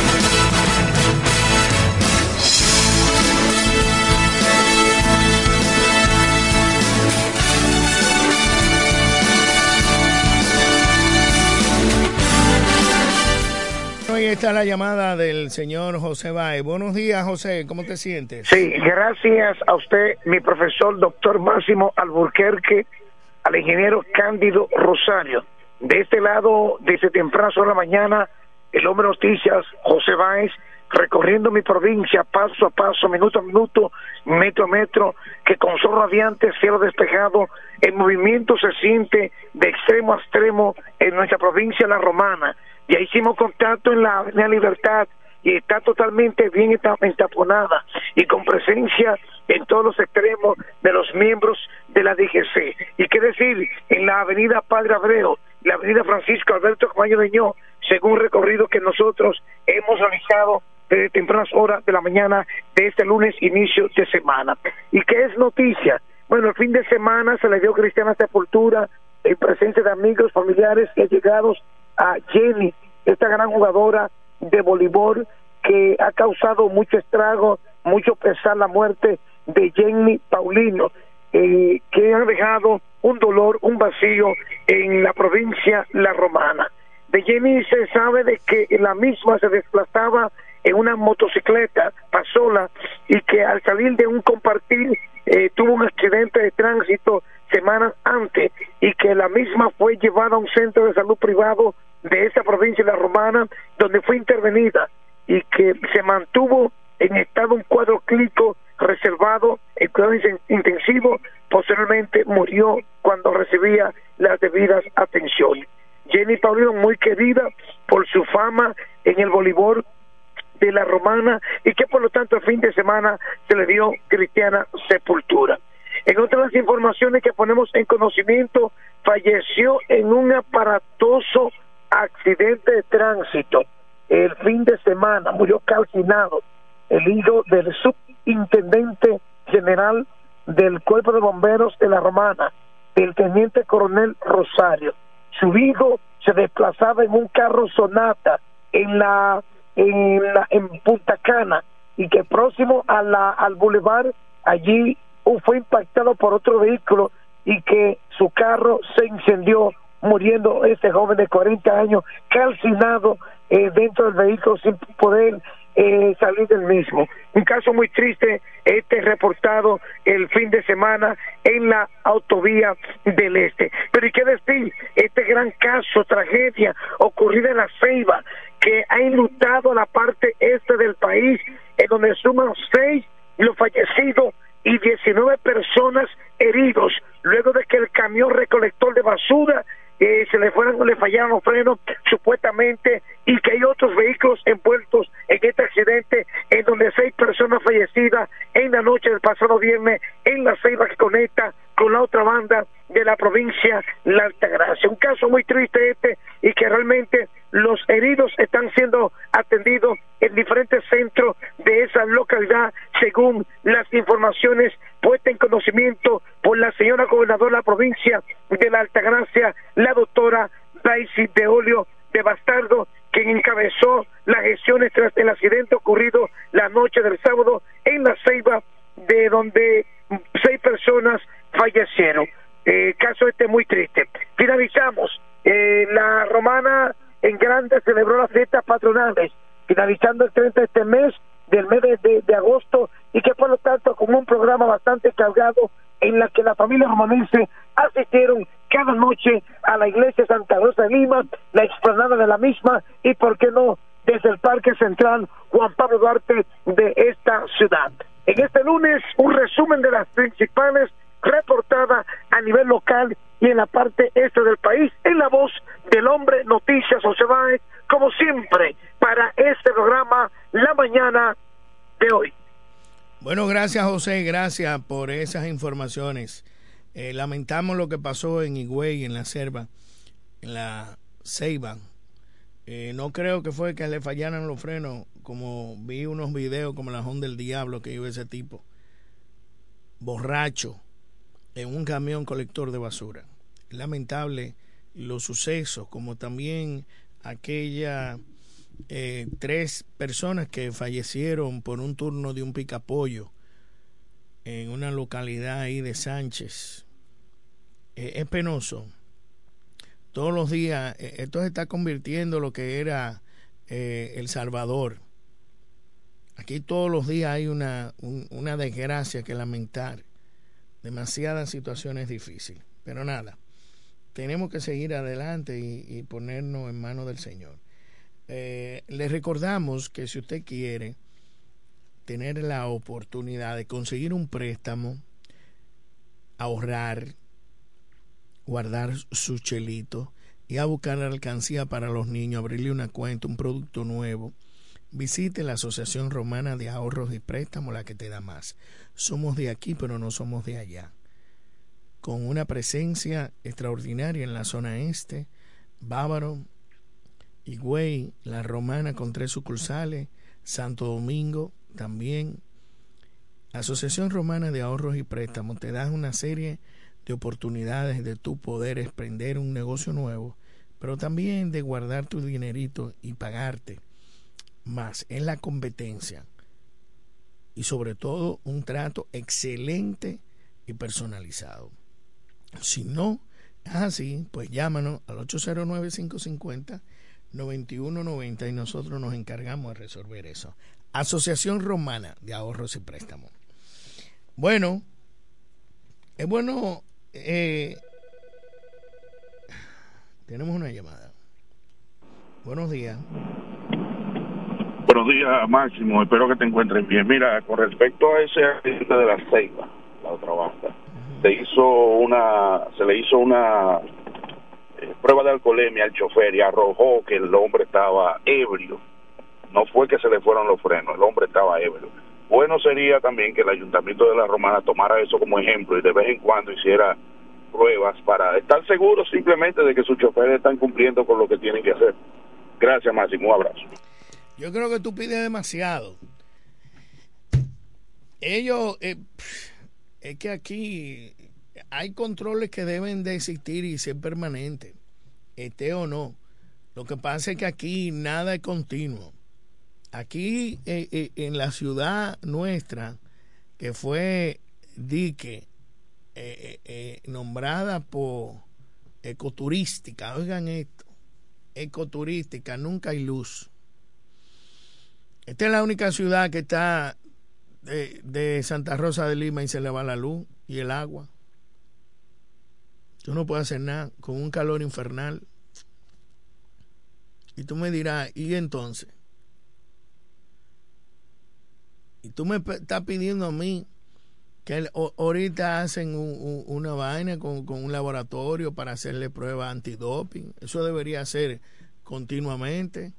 Hoy está la llamada del señor José Báez. Buenos días, José, ¿cómo te sientes? Sí, gracias a usted, mi profesor, doctor Máximo Alburquerque, al ingeniero Cándido Rosario. De este lado, desde temprano sobre la mañana, el hombre noticias, José Báez, recorriendo mi provincia paso a paso, minuto a minuto, metro a metro, que con sol radiante, cielo despejado, el movimiento se siente de extremo a extremo en nuestra provincia La Romana. Ya hicimos contacto en la Avenida Libertad y está totalmente bien entaponada y con presencia en todos los extremos de los miembros de la D G C. Y qué decir, en la Avenida Padre Abreu, la Avenida Francisco Alberto Camaño Deñó, según recorrido que nosotros hemos realizado desde tempranas horas de la mañana de este lunes, inicio de semana. ¿Y qué es noticia? Bueno, el fin de semana se le dio cristiana sepultura en presencia de amigos, familiares y allegados a Jenny, esta gran jugadora de voleibol que ha causado mucho estrago, mucho pesar la muerte de Jenny Paulino, eh, que ha dejado un dolor, un vacío en la provincia La Romana. De Jenny se sabe de que la misma se desplazaba en una motocicleta pasola y que al salir de un compartir eh, tuvo un accidente de tránsito semanas antes y que la misma fue llevada a un centro de salud privado de esa provincia de La Romana, donde fue intervenida y que se mantuvo en estado un cuadro clínico reservado en cuidado intensivo. Posteriormente murió cuando recibía las debidas atenciones. Jenny Paulino, muy querida por su fama en el voleibol de La Romana y que por lo tanto el fin de semana se le dio cristiana sepultura. En otras informaciones que ponemos en conocimiento, falleció en un aparatoso accidente de tránsito el fin de semana, murió calcinado el hijo del subintendente general del Cuerpo de Bomberos de La Romana, el teniente coronel Rosario. Su hijo se desplazaba en un carro Sonata en la en la en Punta Cana y que próximo a la al bulevar allí fue impactado por otro vehículo y que su carro se incendió, muriendo este joven de cuarenta años calcinado eh, dentro del vehículo sin poder eh, salir del mismo. Un caso muy triste este reportado el fin de semana en la autovía del Este. Pero ¿y qué decir? Este gran caso, tragedia ocurrida en La Ceiba, que ha enlutado la parte este del país, en donde suman seis los fallecidos y diecinueve personas heridos, luego de que el camión recolector de basura eh, se le fueron, le fallaron los frenos supuestamente, y que hay otros vehículos envueltos en este accidente, en donde seis personas fallecidas en la noche del pasado viernes en La Ceiba, que conecta con la otra banda de la provincia La Altagracia. Un caso muy triste este, y que realmente los heridos están siendo atendidos en diferentes centros de esa localidad, según las informaciones puestas en conocimiento por la señora gobernadora de la provincia de La Altagracia, la doctora Daisy de Olio de Bastardo, quien encabezó las gestiones tras el accidente ocurrido la noche del sábado en La Ceiba, de donde seis personas fallecieron. Eh, caso este muy triste. Finalizamos. Eh, la Romana en grande celebró las fiestas patronales, finalizando el treinta de este mes, del mes de, de, de agosto, y que por lo tanto con un programa bastante cargado en la que la familia romanense asistieron cada noche a la iglesia Santa Rosa de Lima, la explanada de la misma, y por qué no desde el Parque Central Juan Pablo Duarte de esta ciudad. En este lunes, un resumen de las principales reportada a nivel local y en la parte este del país, en la voz del hombre Noticias José Báez, como siempre, para este programa La Mañana de hoy. Bueno, gracias José, gracias por esas informaciones. Eh, lamentamos lo que pasó en Higüey, en la Selva, en la Ceiba. Eh, no creo que fue que le fallaran los frenos, como vi unos videos como la Honda del Diablo que iba ese tipo, borracho, en un camión colector de basura. Lamentable los sucesos, como también aquella eh, tres personas que fallecieron por un turno de un picapollo en una localidad ahí de Sánchez. Eh, es penoso. Todos los días, eh, esto se está convirtiendo en lo que era eh, El Salvador. Aquí todos los días hay una, un, una desgracia que lamentar. Demasiadas situaciones difíciles. Pero nada, tenemos que seguir adelante y, y ponernos en manos del Señor. Eh, les recordamos que si usted quiere tener la oportunidad de conseguir un préstamo, ahorrar, guardar su chelito y a buscar la alcancía para los niños, abrirle una cuenta, un producto nuevo, visite la Asociación Romana de Ahorros y Préstamos, la que te da más. Somos de aquí, pero no somos de allá. Con una presencia extraordinaria en la zona este, Bávaro, Higüey, La Romana con tres sucursales, Santo Domingo también. Asociación Romana de Ahorros y Préstamos te da una serie de oportunidades de tu poder emprender un negocio nuevo, pero también de guardar tu dinerito y pagarte más. Es la competencia y sobre todo un trato excelente y personalizado. Si no es así, pues llámanos al ocho cero nueve, cinco cinco cero, nueve uno nueve cero y nosotros nos encargamos de resolver eso. Asociación Romana de Ahorros y Préstamos. Bueno, es bueno. Eh, tenemos una llamada. Buenos días. Buenos días, Máximo. Espero que te encuentres bien. Mira, con respecto a ese accidente de la Ceiba, la otra banda, uh-huh. se hizo una, se le hizo una eh, prueba de alcoholemia al chofer y arrojó que el hombre estaba ebrio. No fue que se le fueron los frenos, el hombre estaba ebrio. Bueno sería también que el Ayuntamiento de La Romana tomara eso como ejemplo y de vez en cuando hiciera pruebas para estar seguros simplemente de que sus choferes están cumpliendo con lo que tienen que hacer. Gracias, Máximo. Un abrazo. Yo creo que tú pides demasiado. Ellos, eh, es que aquí hay controles que deben de existir y ser permanentes, esté o no. Lo que pasa es que aquí nada es continuo. Aquí eh, eh, en la ciudad nuestra, que fue dique, eh, eh, nombrada por ecoturística, oigan esto, ecoturística, nunca hay luz. Esta es la única ciudad que está de, de Santa Rosa de Lima y se le va la luz y el agua. Tú no puedes hacer nada con un calor infernal. Y tú me dirás, ¿y entonces? Y tú me estás pidiendo a mí que el, o, ahorita hacen un, un, una vaina con, con un laboratorio para hacerle pruebas antidoping. Eso debería ser continuamente.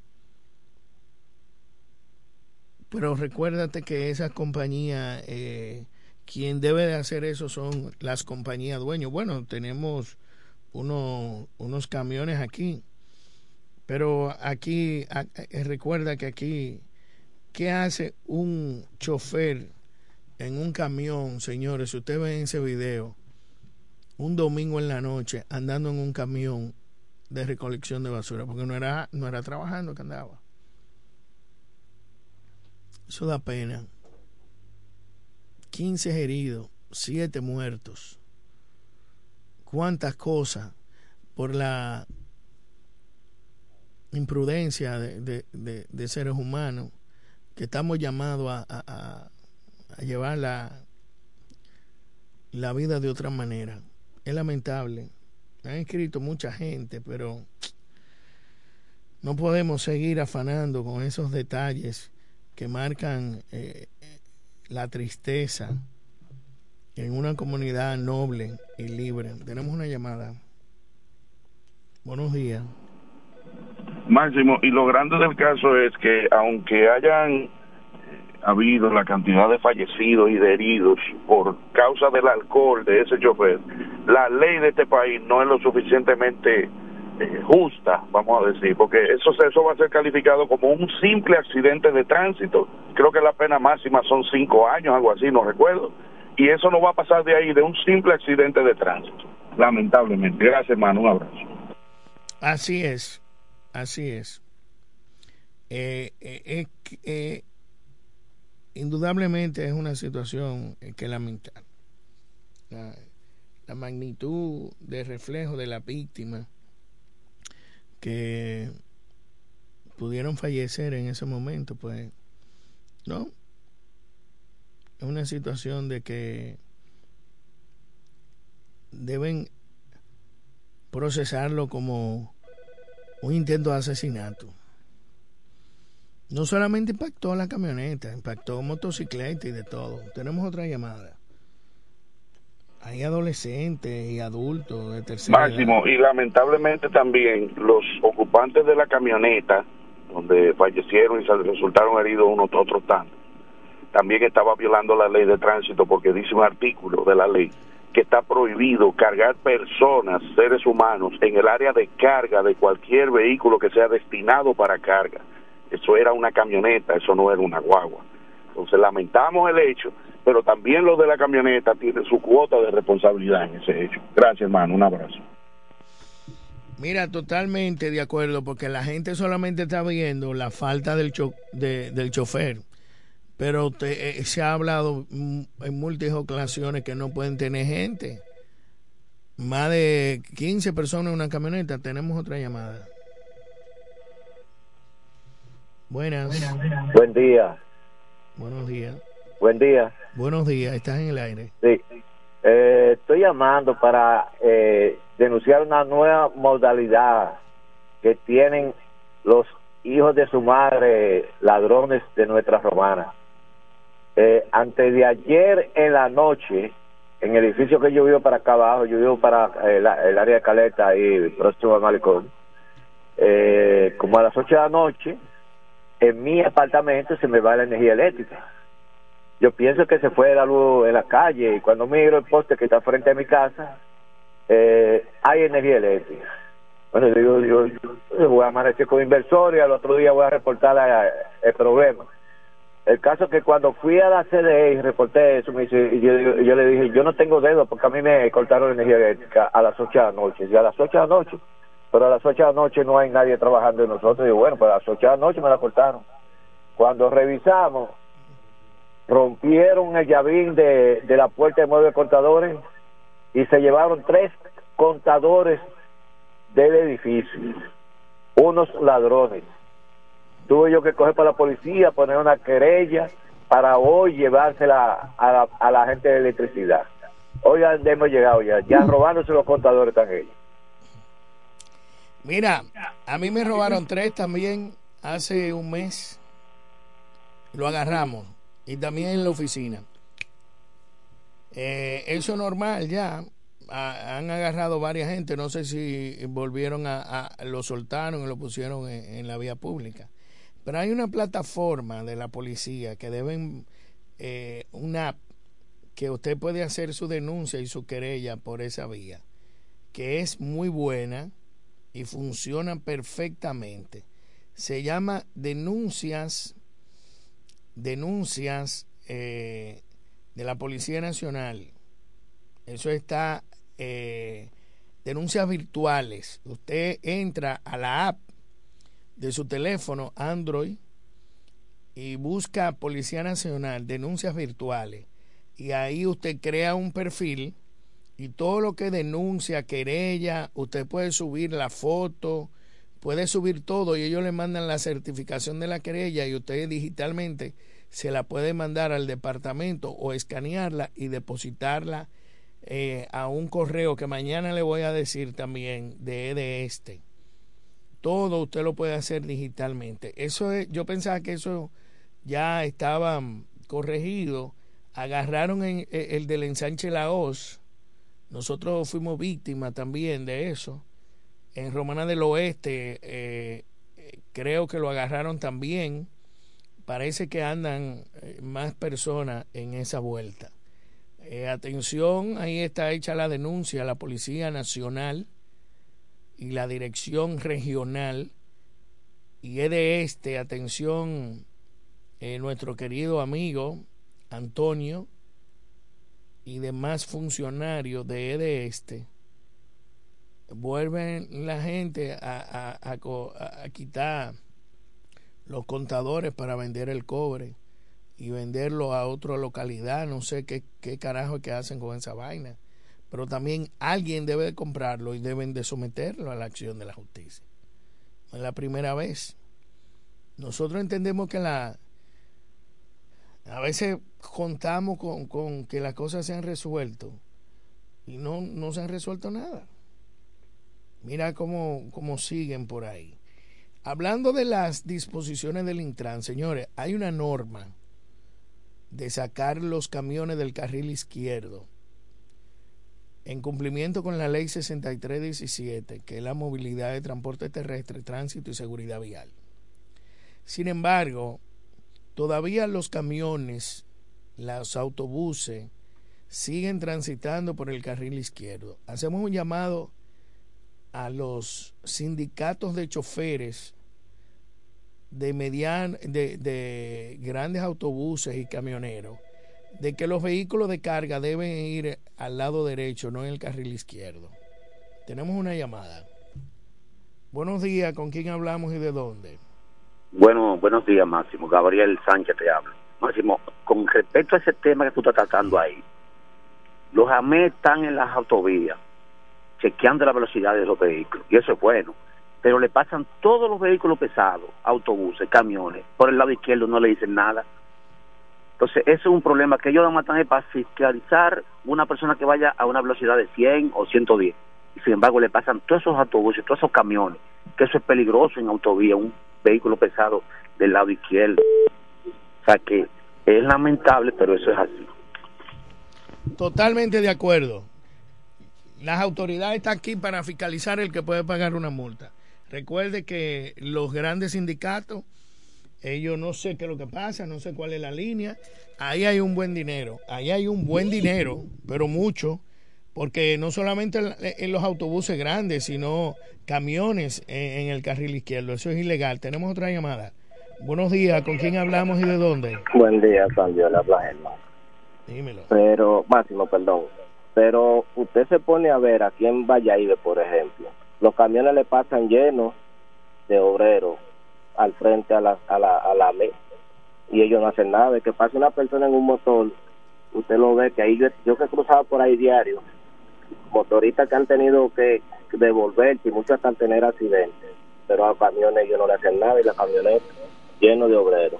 Pero recuérdate que esas compañías, eh, quien debe de hacer eso son las compañías dueños. Bueno, tenemos uno, unos camiones aquí, pero aquí, a, a, recuerda que aquí, ¿qué hace un chofer en un camión, señores? Si usted ve en ese video, un domingo en la noche andando en un camión de recolección de basura, porque no era, no era trabajando que andaba. Eso da pena. quince heridos, siete muertos. Cuántas cosas por la imprudencia de, de, de, de seres humanos que estamos llamados a, a, a llevar la, la vida de otra manera. Es lamentable. Han escrito mucha gente, pero no podemos seguir afanando con esos detalles que marcan eh, la tristeza en una comunidad noble y libre. Tenemos una llamada. Buenos días. Máximo, y lo grande del caso es que aunque hayan habido la cantidad de fallecidos y de heridos por causa del alcohol de ese chofer, la ley de este país no es lo suficientemente eh, justa, vamos a decir, porque eso, eso va a ser calificado como un simple accidente de tránsito. Creo que la pena máxima son cinco años, algo así, no recuerdo, y eso no va a pasar de ahí, de un simple accidente de tránsito, lamentablemente. Gracias, hermano, un abrazo. Así es, así es. Eh, eh, eh, eh, indudablemente es una situación que lamentar. La, la magnitud de reflejo de la víctima que pudieron fallecer en ese momento, pues, no. Es una situación de que deben procesarlo como un intento de asesinato. No solamente impactó a la camioneta, impactó motocicleta y de todo. Tenemos otra llamada. Hay adolescentes y adultos de tercera Máximo, edad. Y lamentablemente también los ocupantes de la camioneta donde fallecieron y se resultaron heridos unos otros tantos, también estaba violando la ley de tránsito, porque dice un artículo de la ley que está prohibido cargar personas, seres humanos, en el área de carga de cualquier vehículo que sea destinado para carga. Eso era una camioneta, eso no era una guagua. Entonces lamentamos el hecho, pero también los de la camioneta tienen su cuota de responsabilidad en ese hecho. Gracias, hermano, un abrazo. Mira, totalmente de acuerdo, porque la gente solamente está viendo la falta del, cho de, del chofer, pero te, eh, se ha hablado en múltiples ocasiones que no pueden tener gente. Más de quince personas en una camioneta. Tenemos otra llamada. Buenas. Buen día. Buenos días. Buen día. Buenos días, estás en el aire. Sí. Eh, estoy llamando para eh, denunciar una nueva modalidad que tienen los hijos de su madre, ladrones de nuestra romana. Eh, antes de ayer en la noche, en el edificio que yo vivo para acá abajo, yo vivo para eh, la, el área de Caleta, ahí próximo al malecón, eh, como a las ocho de la noche, en mi apartamento se me va la energía eléctrica. Yo pienso que se fue la luz en la calle, y cuando miro el poste que está frente a mi casa, eh, hay energía eléctrica. Bueno, yo digo, yo, yo voy a amanecer con inversor y al otro día voy a reportar la, el problema. El caso es que cuando fui a la C D E y reporté eso, me dice, y yo, yo, yo le dije, yo no tengo dedo porque a mí me cortaron la energía eléctrica a las ocho de la noche. Y a las ocho de la noche, pero a las ocho de la noche no hay nadie trabajando en nosotros. Y digo, bueno, pues a las ocho de la noche me la cortaron. Cuando revisamos, rompieron el llavín de, de la puerta de muebles contadores y se llevaron tres contadores del edificio, unos ladrones. Tuve yo que coger para la policía, poner una querella para hoy llevársela a la, a la gente de electricidad. Hoy ya hemos llegado ya, ya robándose los contadores están ellos. Mira, a mí me robaron tres también hace un mes, lo agarramos, y también en la oficina. Eh, eso es normal ya. A, han agarrado varias gente, no sé si volvieron a, a lo soltaron y lo pusieron en, en la vía pública, pero hay una plataforma de la policía que deben eh, una app que usted puede hacer su denuncia y su querella por esa vía, que es muy buena y funciona perfectamente. Se llama denuncias denuncias eh, de la Policía Nacional. Eso está eh, denuncias virtuales. Usted entra a la app de su teléfono Android y busca Policía Nacional, denuncias virtuales, y ahí usted crea un perfil y todo lo que denuncia, querella, usted puede subir la foto, puede subir todo, y ellos le mandan la certificación de la querella y usted digitalmente se la puede mandar al departamento o escanearla y depositarla eh, a un correo que mañana le voy a decir también de, de este. Todo usted lo puede hacer digitalmente. Eso es, yo pensaba que eso ya estaba corregido agarraron en, el del ensanche La Hoz. Nosotros fuimos víctimas también de eso. En Romana del Oeste eh, creo que lo agarraron también. Parece que andan eh, más personas en esa vuelta. Eh, atención, ahí está hecha la denuncia a la Policía Nacional y la Dirección Regional. Y es de este, atención, eh, nuestro querido amigo Antonio y demás funcionarios de E de este vuelven la gente a, a, a, a quitar los contadores para vender el cobre y venderlo a otra localidad. No sé qué, qué carajo es que hacen con esa vaina, pero también alguien debe de comprarlo y deben de someterlo a la acción de la justicia. No es la primera vez. Nosotros entendemos que la a veces contamos con, con que las cosas se han resuelto y no, no se han resuelto nada. Mira cómo, cómo siguen por ahí. Hablando de las disposiciones del Intran, señores, hay una norma de sacar los camiones del carril izquierdo en cumplimiento con la ley sesenta y tres diecisiete, que es la movilidad de transporte terrestre, tránsito y seguridad vial. Sin embargo, todavía los camiones, los autobuses, siguen transitando por el carril izquierdo. Hacemos un llamado a los sindicatos de choferes de, median, de, de grandes autobuses y camioneros, de que los vehículos de carga deben ir al lado derecho, no en el carril izquierdo. Tenemos una llamada. Buenos días, ¿con quién hablamos y de dónde? Bueno, buenos días, Máximo. Gabriel Sánchez te habla. Máximo, con respecto a ese tema que tú estás tratando ahí, los A M E están en las autovías chequeando la velocidad de los vehículos, y eso es bueno, pero le pasan todos los vehículos pesados, autobuses, camiones, por el lado izquierdo no le dicen nada. Entonces, eso es un problema que ellos dan para fiscalizar una persona que vaya a una velocidad de cien o ciento diez, y sin embargo le pasan todos esos autobuses, todos esos camiones, que eso es peligroso en autovía, un vehículo pesado del lado izquierdo. O sea que es lamentable, pero eso es así. Totalmente de acuerdo. Las autoridades están aquí para fiscalizar el que puede pagar una multa. Recuerde que los grandes sindicatos, ellos no sé qué es lo que pasa, no sé cuál es la línea. Ahí hay un buen dinero, ahí hay un buen dinero, pero mucho, porque no solamente en los autobuses grandes, sino camiones en el carril izquierdo. Eso es ilegal. Tenemos otra llamada. Buenos días, ¿con quién hablamos y de dónde? Buen día, Sandio, le habla Germán. Dímelo. Pero, Máximo, perdón. Pero usted se pone a ver aquí en Valladolid, por ejemplo, los camiones le pasan llenos de obreros al frente a la a la a la mesa y ellos no hacen nada. De que pase una persona en un motor, usted lo ve que ahí yo, yo que he cruzado por ahí diario, motoristas que han tenido que devolverse y muchos hasta tener accidentes, pero a los camiones ellos no le hacen nada y la camioneta lleno de obreros.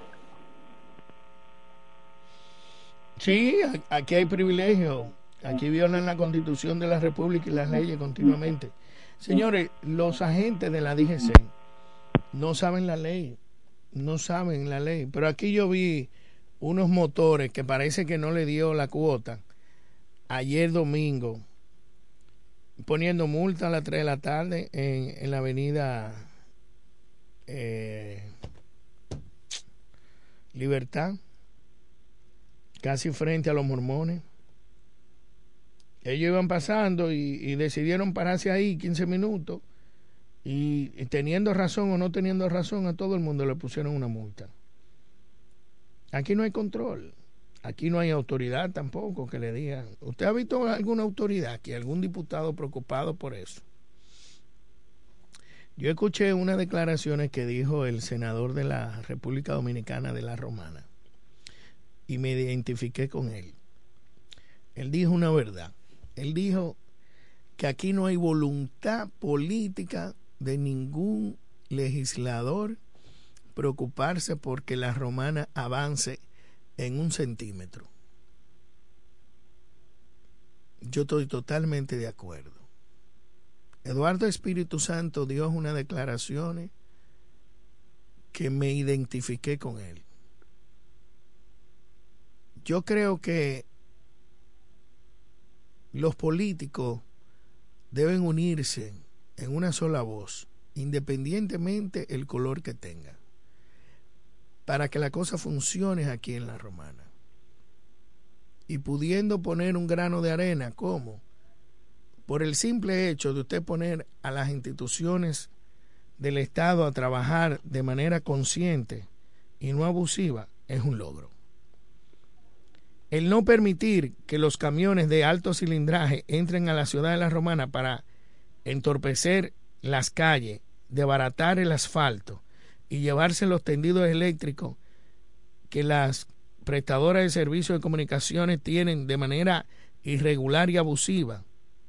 Sí, aquí hay privilegio. Aquí violan la Constitución de la República y las leyes continuamente. Señores, los agentes de la D G C no saben la ley, no saben la ley. Pero aquí yo vi unos motores que parece que no le dio la cuota ayer domingo, poniendo multa a las tres de la tarde en, en la avenida eh, Libertad, casi frente a los Mormones. Ellos iban pasando y, y decidieron pararse ahí quince minutos y, y teniendo razón o no teniendo razón, a todo el mundo le pusieron una multa. Aquí no hay control, aquí no hay autoridad tampoco que le digan. ¿Usted ha visto alguna autoridad aquí, algún diputado preocupado por eso? Yo escuché unas declaraciones que dijo el senador de la República Dominicana de La Romana y me identifiqué con él. Él dijo una verdad. Él dijo que aquí no hay voluntad política de ningún legislador preocuparse porque La Romana avance en un centímetro. Yo estoy totalmente de acuerdo. Eduardo Espíritu Santo dio unas declaraciones que me identifiqué con él. yo creo que los políticos deben unirse en una sola voz, independientemente el color que tenga, para que la cosa funcione aquí en La Romana. Y pudiendo poner un grano de arena, ¿cómo? Por el simple hecho de usted poner a las instituciones del Estado a trabajar de manera consciente y no abusiva, es un logro. El no permitir que los camiones de alto cilindraje entren a la ciudad de La Romana para entorpecer las calles, desbaratar el asfalto y llevarse los tendidos eléctricos que las prestadoras de servicios de comunicaciones tienen de manera irregular y abusiva,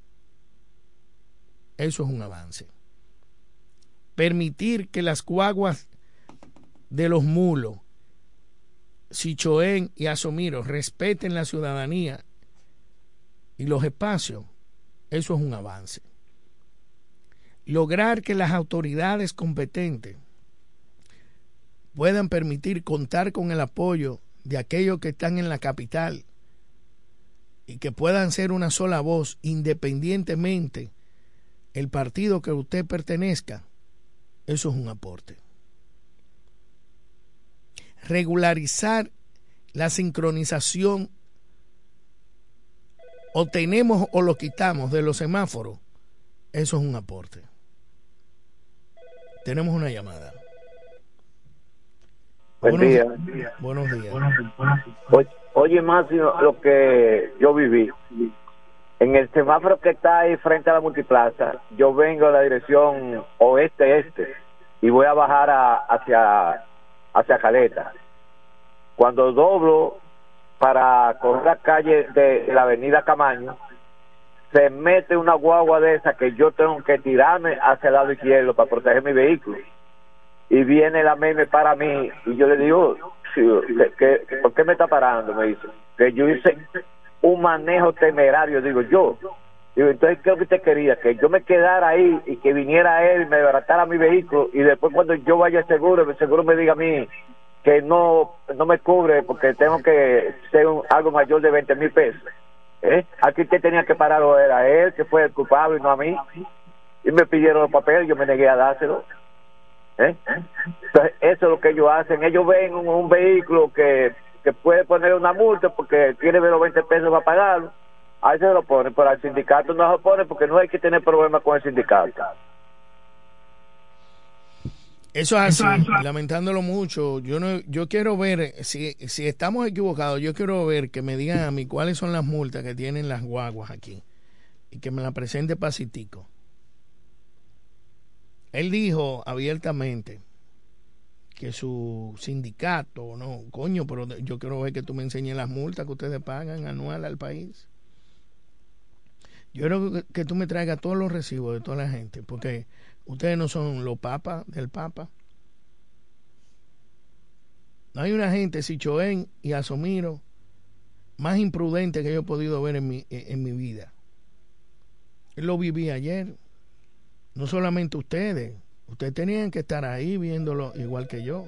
eso es un avance. Permitir que las guaguas de los mulos, Sichoén y Asomiro, respeten la ciudadanía y los espacios, eso es un avance. Lograr que las autoridades competentes puedan permitir contar con el apoyo de aquellos que están en la capital y que puedan ser una sola voz independientemente el partido que usted pertenezca, eso es un aporte. Regularizar la sincronización, o tenemos o lo quitamos de los semáforos, eso es un aporte. Tenemos una llamada. Buen buenos, día. Buenos días. Oye, oye Máximo, lo que yo viví en el semáforo que está ahí frente a la multiplaza, yo vengo a la dirección oeste-este y voy a bajar a, hacia hacia Caleta. Cuando doblo para correr la calle de la avenida Camaño, se mete una guagua de esa que yo tengo que tirarme hacia el lado izquierdo para proteger mi vehículo. Y viene la meme para mí y yo le digo, ¿qué, qué, ¿por qué me está parando? Me dice, que yo hice un manejo temerario, digo yo. Digo, entonces, ¿qué es lo que usted quería? Que yo me quedara ahí y que viniera él y me desbaratara mi vehículo y después cuando yo vaya al seguro, el seguro me diga a mí que no no me cubre porque tengo que ser un, algo mayor de veinte mil pesos. ¿Eh? Aquí usted tenía que pararlo, era él que fue el culpable y no a mí. Y me pidieron los papeles, yo me negué a dárselo. ¿Eh? Entonces, eso es lo que ellos hacen. Ellos ven un, un vehículo que, que puede poner una multa porque tiene los veinte pesos para pagarlo. Ahí se lo ponen, pero al sindicato no se lo ponen porque no hay que tener problemas con el sindicato. Eso es así, lamentándolo mucho. Yo no, yo quiero ver, si, si estamos equivocados, yo quiero ver que me digan a mí cuáles son las multas que tienen las guaguas aquí y que me la presente Pacitico. Él dijo abiertamente que su sindicato, no, coño, pero yo quiero ver que tú me enseñes las multas que ustedes pagan anual al país. Yo creo que, que tú me traigas todos los recibos de toda la gente, porque ustedes no son los papas del papa. No hay una gente, Sichoén y Asomiro, más imprudente que yo he podido ver en mi, en mi vida. Él lo viví ayer. No solamente ustedes, ustedes tenían que estar ahí viéndolo igual que yo.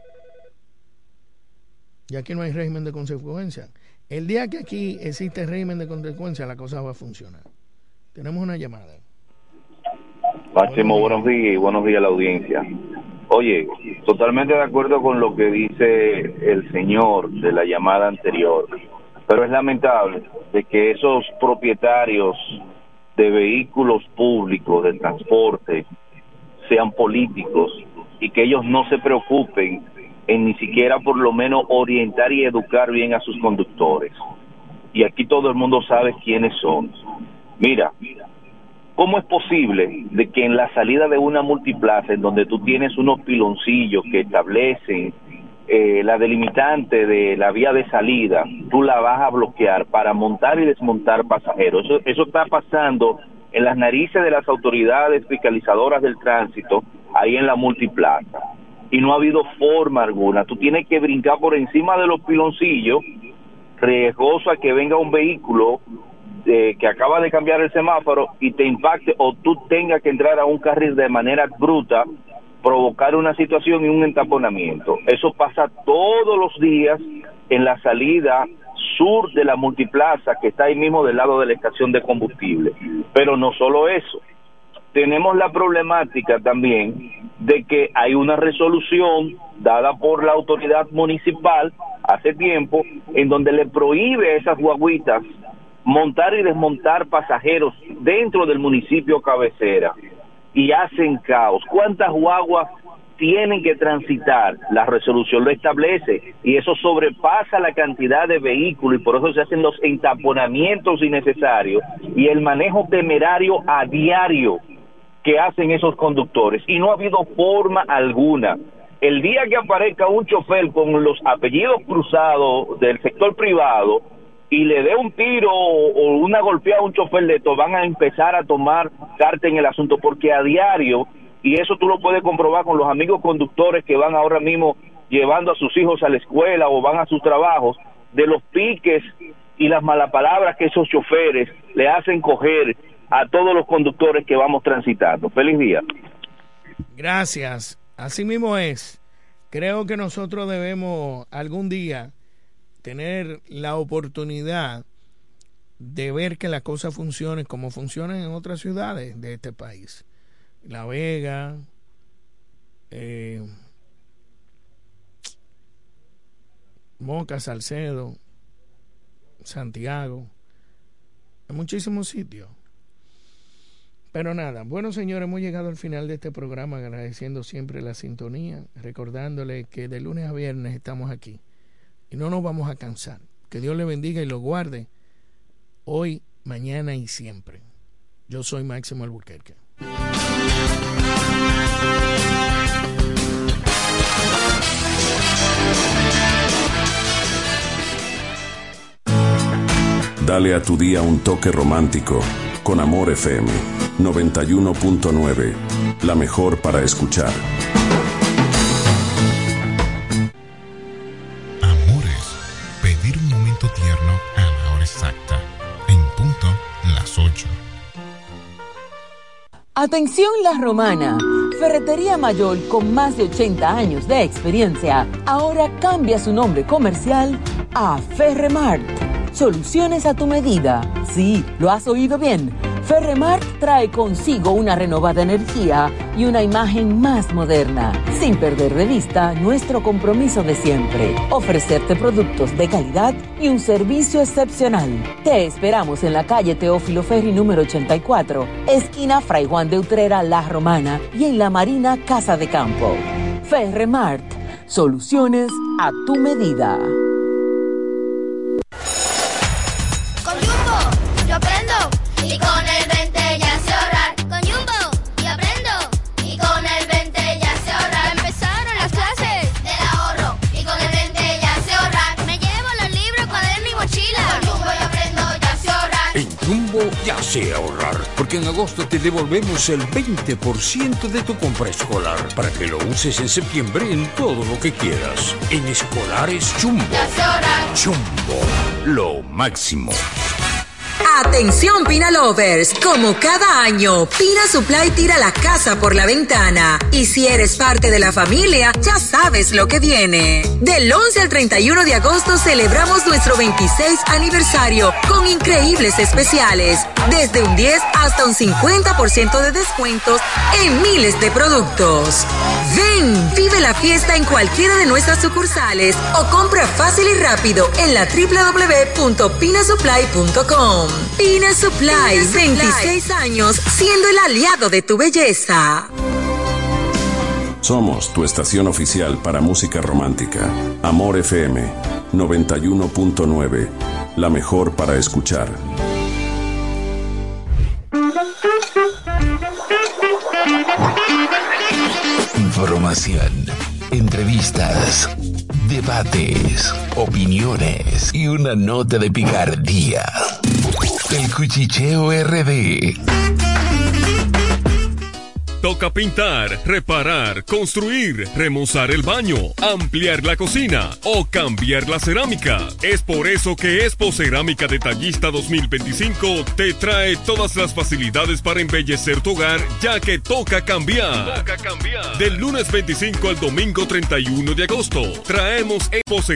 Y aquí no hay régimen de consecuencia. El día que aquí existe régimen de consecuencia, la cosa va a funcionar. Tenemos una llamada. Máximo, buenos días y buenos días a la audiencia. Oye, totalmente de acuerdo con lo que dice el señor de la llamada anterior, pero es lamentable de que esos propietarios de vehículos públicos, de transporte, sean políticos y que ellos no se preocupen en ni siquiera por lo menos orientar y educar bien a sus conductores. Y aquí todo el mundo sabe quiénes son. Mira, ¿cómo es posible de que en la salida de una multiplaza, en donde tú tienes unos piloncillos que establecen eh, la delimitante de la vía de salida, tú la vas a bloquear para montar y desmontar pasajeros? Eso, eso está pasando en las narices de las autoridades fiscalizadoras del tránsito, ahí en la multiplaza. Y no ha habido forma alguna. Tú tienes que brincar por encima de los piloncillos, riesgoso a que venga un vehículo eh, que acaba de cambiar el semáforo y te impacte, o tú tengas que entrar a un carril de manera bruta, provocar una situación y un entaponamiento. Eso pasa todos los días en la salida sur de la multiplaza que está ahí mismo del lado de la estación de combustible. Pero no solo eso, tenemos la problemática también de que hay una resolución dada por la autoridad municipal hace tiempo en donde le prohíbe a esas guaguitas montar y desmontar pasajeros dentro del municipio cabecera y hacen caos. ¿Cuántas guaguas tienen que transitar? La resolución lo establece y eso sobrepasa la cantidad de vehículos y por eso se hacen los entaponamientos innecesarios y el manejo temerario a diario que hacen esos conductores, y no ha habido forma alguna. El día que aparezca un chofer con los apellidos cruzados del sector privado y le dé un tiro o una golpeada a un chofer de esto, van a empezar a tomar carta en el asunto, porque a diario, y eso tú lo puedes comprobar con los amigos conductores que van ahora mismo llevando a sus hijos a la escuela o van a sus trabajos, de los piques y las malas palabras que esos choferes le hacen coger a todos los conductores que vamos transitando. Feliz día. Gracias. Así mismo es. Creo que nosotros debemos algún día tener la oportunidad de ver que las cosas funcionen como funcionan en otras ciudades de este país. La Vega, eh, Moca, Salcedo, Santiago, en muchísimos sitios. Pero nada, bueno señores, hemos llegado al final de este programa, agradeciendo siempre la sintonía, recordándole que de lunes a viernes estamos aquí y no nos vamos a cansar. Que Dios le bendiga y lo guarde hoy, mañana y siempre. Yo soy Máximo Alburquerque. Dale a tu día un toque romántico con Amor F M noventa y uno punto nueve, la mejor para escuchar. Amores, pedir un momento tierno a la hora exacta, en punto las ocho. Atención La Romana, ferretería mayor con más de ochenta años de experiencia, ahora cambia su nombre comercial a Ferremart. Soluciones a tu medida. Sí, lo has oído bien. Ferremart trae consigo una renovada energía y una imagen más moderna, sin perder de vista nuestro compromiso de siempre, ofrecerte productos de calidad y un servicio excepcional. Te esperamos en la calle Teófilo Ferri número ochenta y cuatro, esquina Fray Juan de Utrera, La Romana, y en La Marina, Casa de Campo. Ferremart, soluciones a tu medida. Y con el veinte ya sé ahorrar. Con Jumbo, y aprendo. Y con el veinte ya sé ahorrar. Empezaron las clases del ahorro. Y con el veinte ya sé ahorrar. Me llevo los libros, cuaderno y mochila. Con Jumbo yo aprendo, ya sé ahorrar. En Jumbo ya sé ahorrar. Porque en agosto te devolvemos el veinte por ciento de tu compra escolar. Para que lo uses en septiembre en todo lo que quieras. En Escolares Jumbo. Ya sé ahorrar. Jumbo, lo máximo. Atención Pina Lovers, como cada año, Pina Supply tira la casa por la ventana. Y si eres parte de la familia, ya sabes lo que viene. Del once al treinta y uno de agosto celebramos nuestro veintiséis aniversario con increíbles especiales. Desde un diez hasta un cincuenta por ciento de descuentos en miles de productos. Ven, vive la fiesta en cualquiera de nuestras sucursales o compra fácil y rápido en la doble u doble u doble u punto pina supply punto com. Pina Supply, veintiséis años siendo el aliado de tu belleza. Somos tu estación oficial para música romántica. Amor F M noventa y uno punto nueve, la mejor para escuchar. Información, entrevistas, debates, opiniones y una nota de picardía. El Cuchicheo R D. Toca pintar, reparar, construir, remozar el baño, ampliar la cocina o cambiar la cerámica. Es por eso que Expo Cerámica Detallista dos mil veinticinco te trae todas las facilidades para embellecer tu hogar, ya que toca cambiar. Toca cambiar. Del lunes veinticinco al domingo treinta y uno de agosto, traemos Expo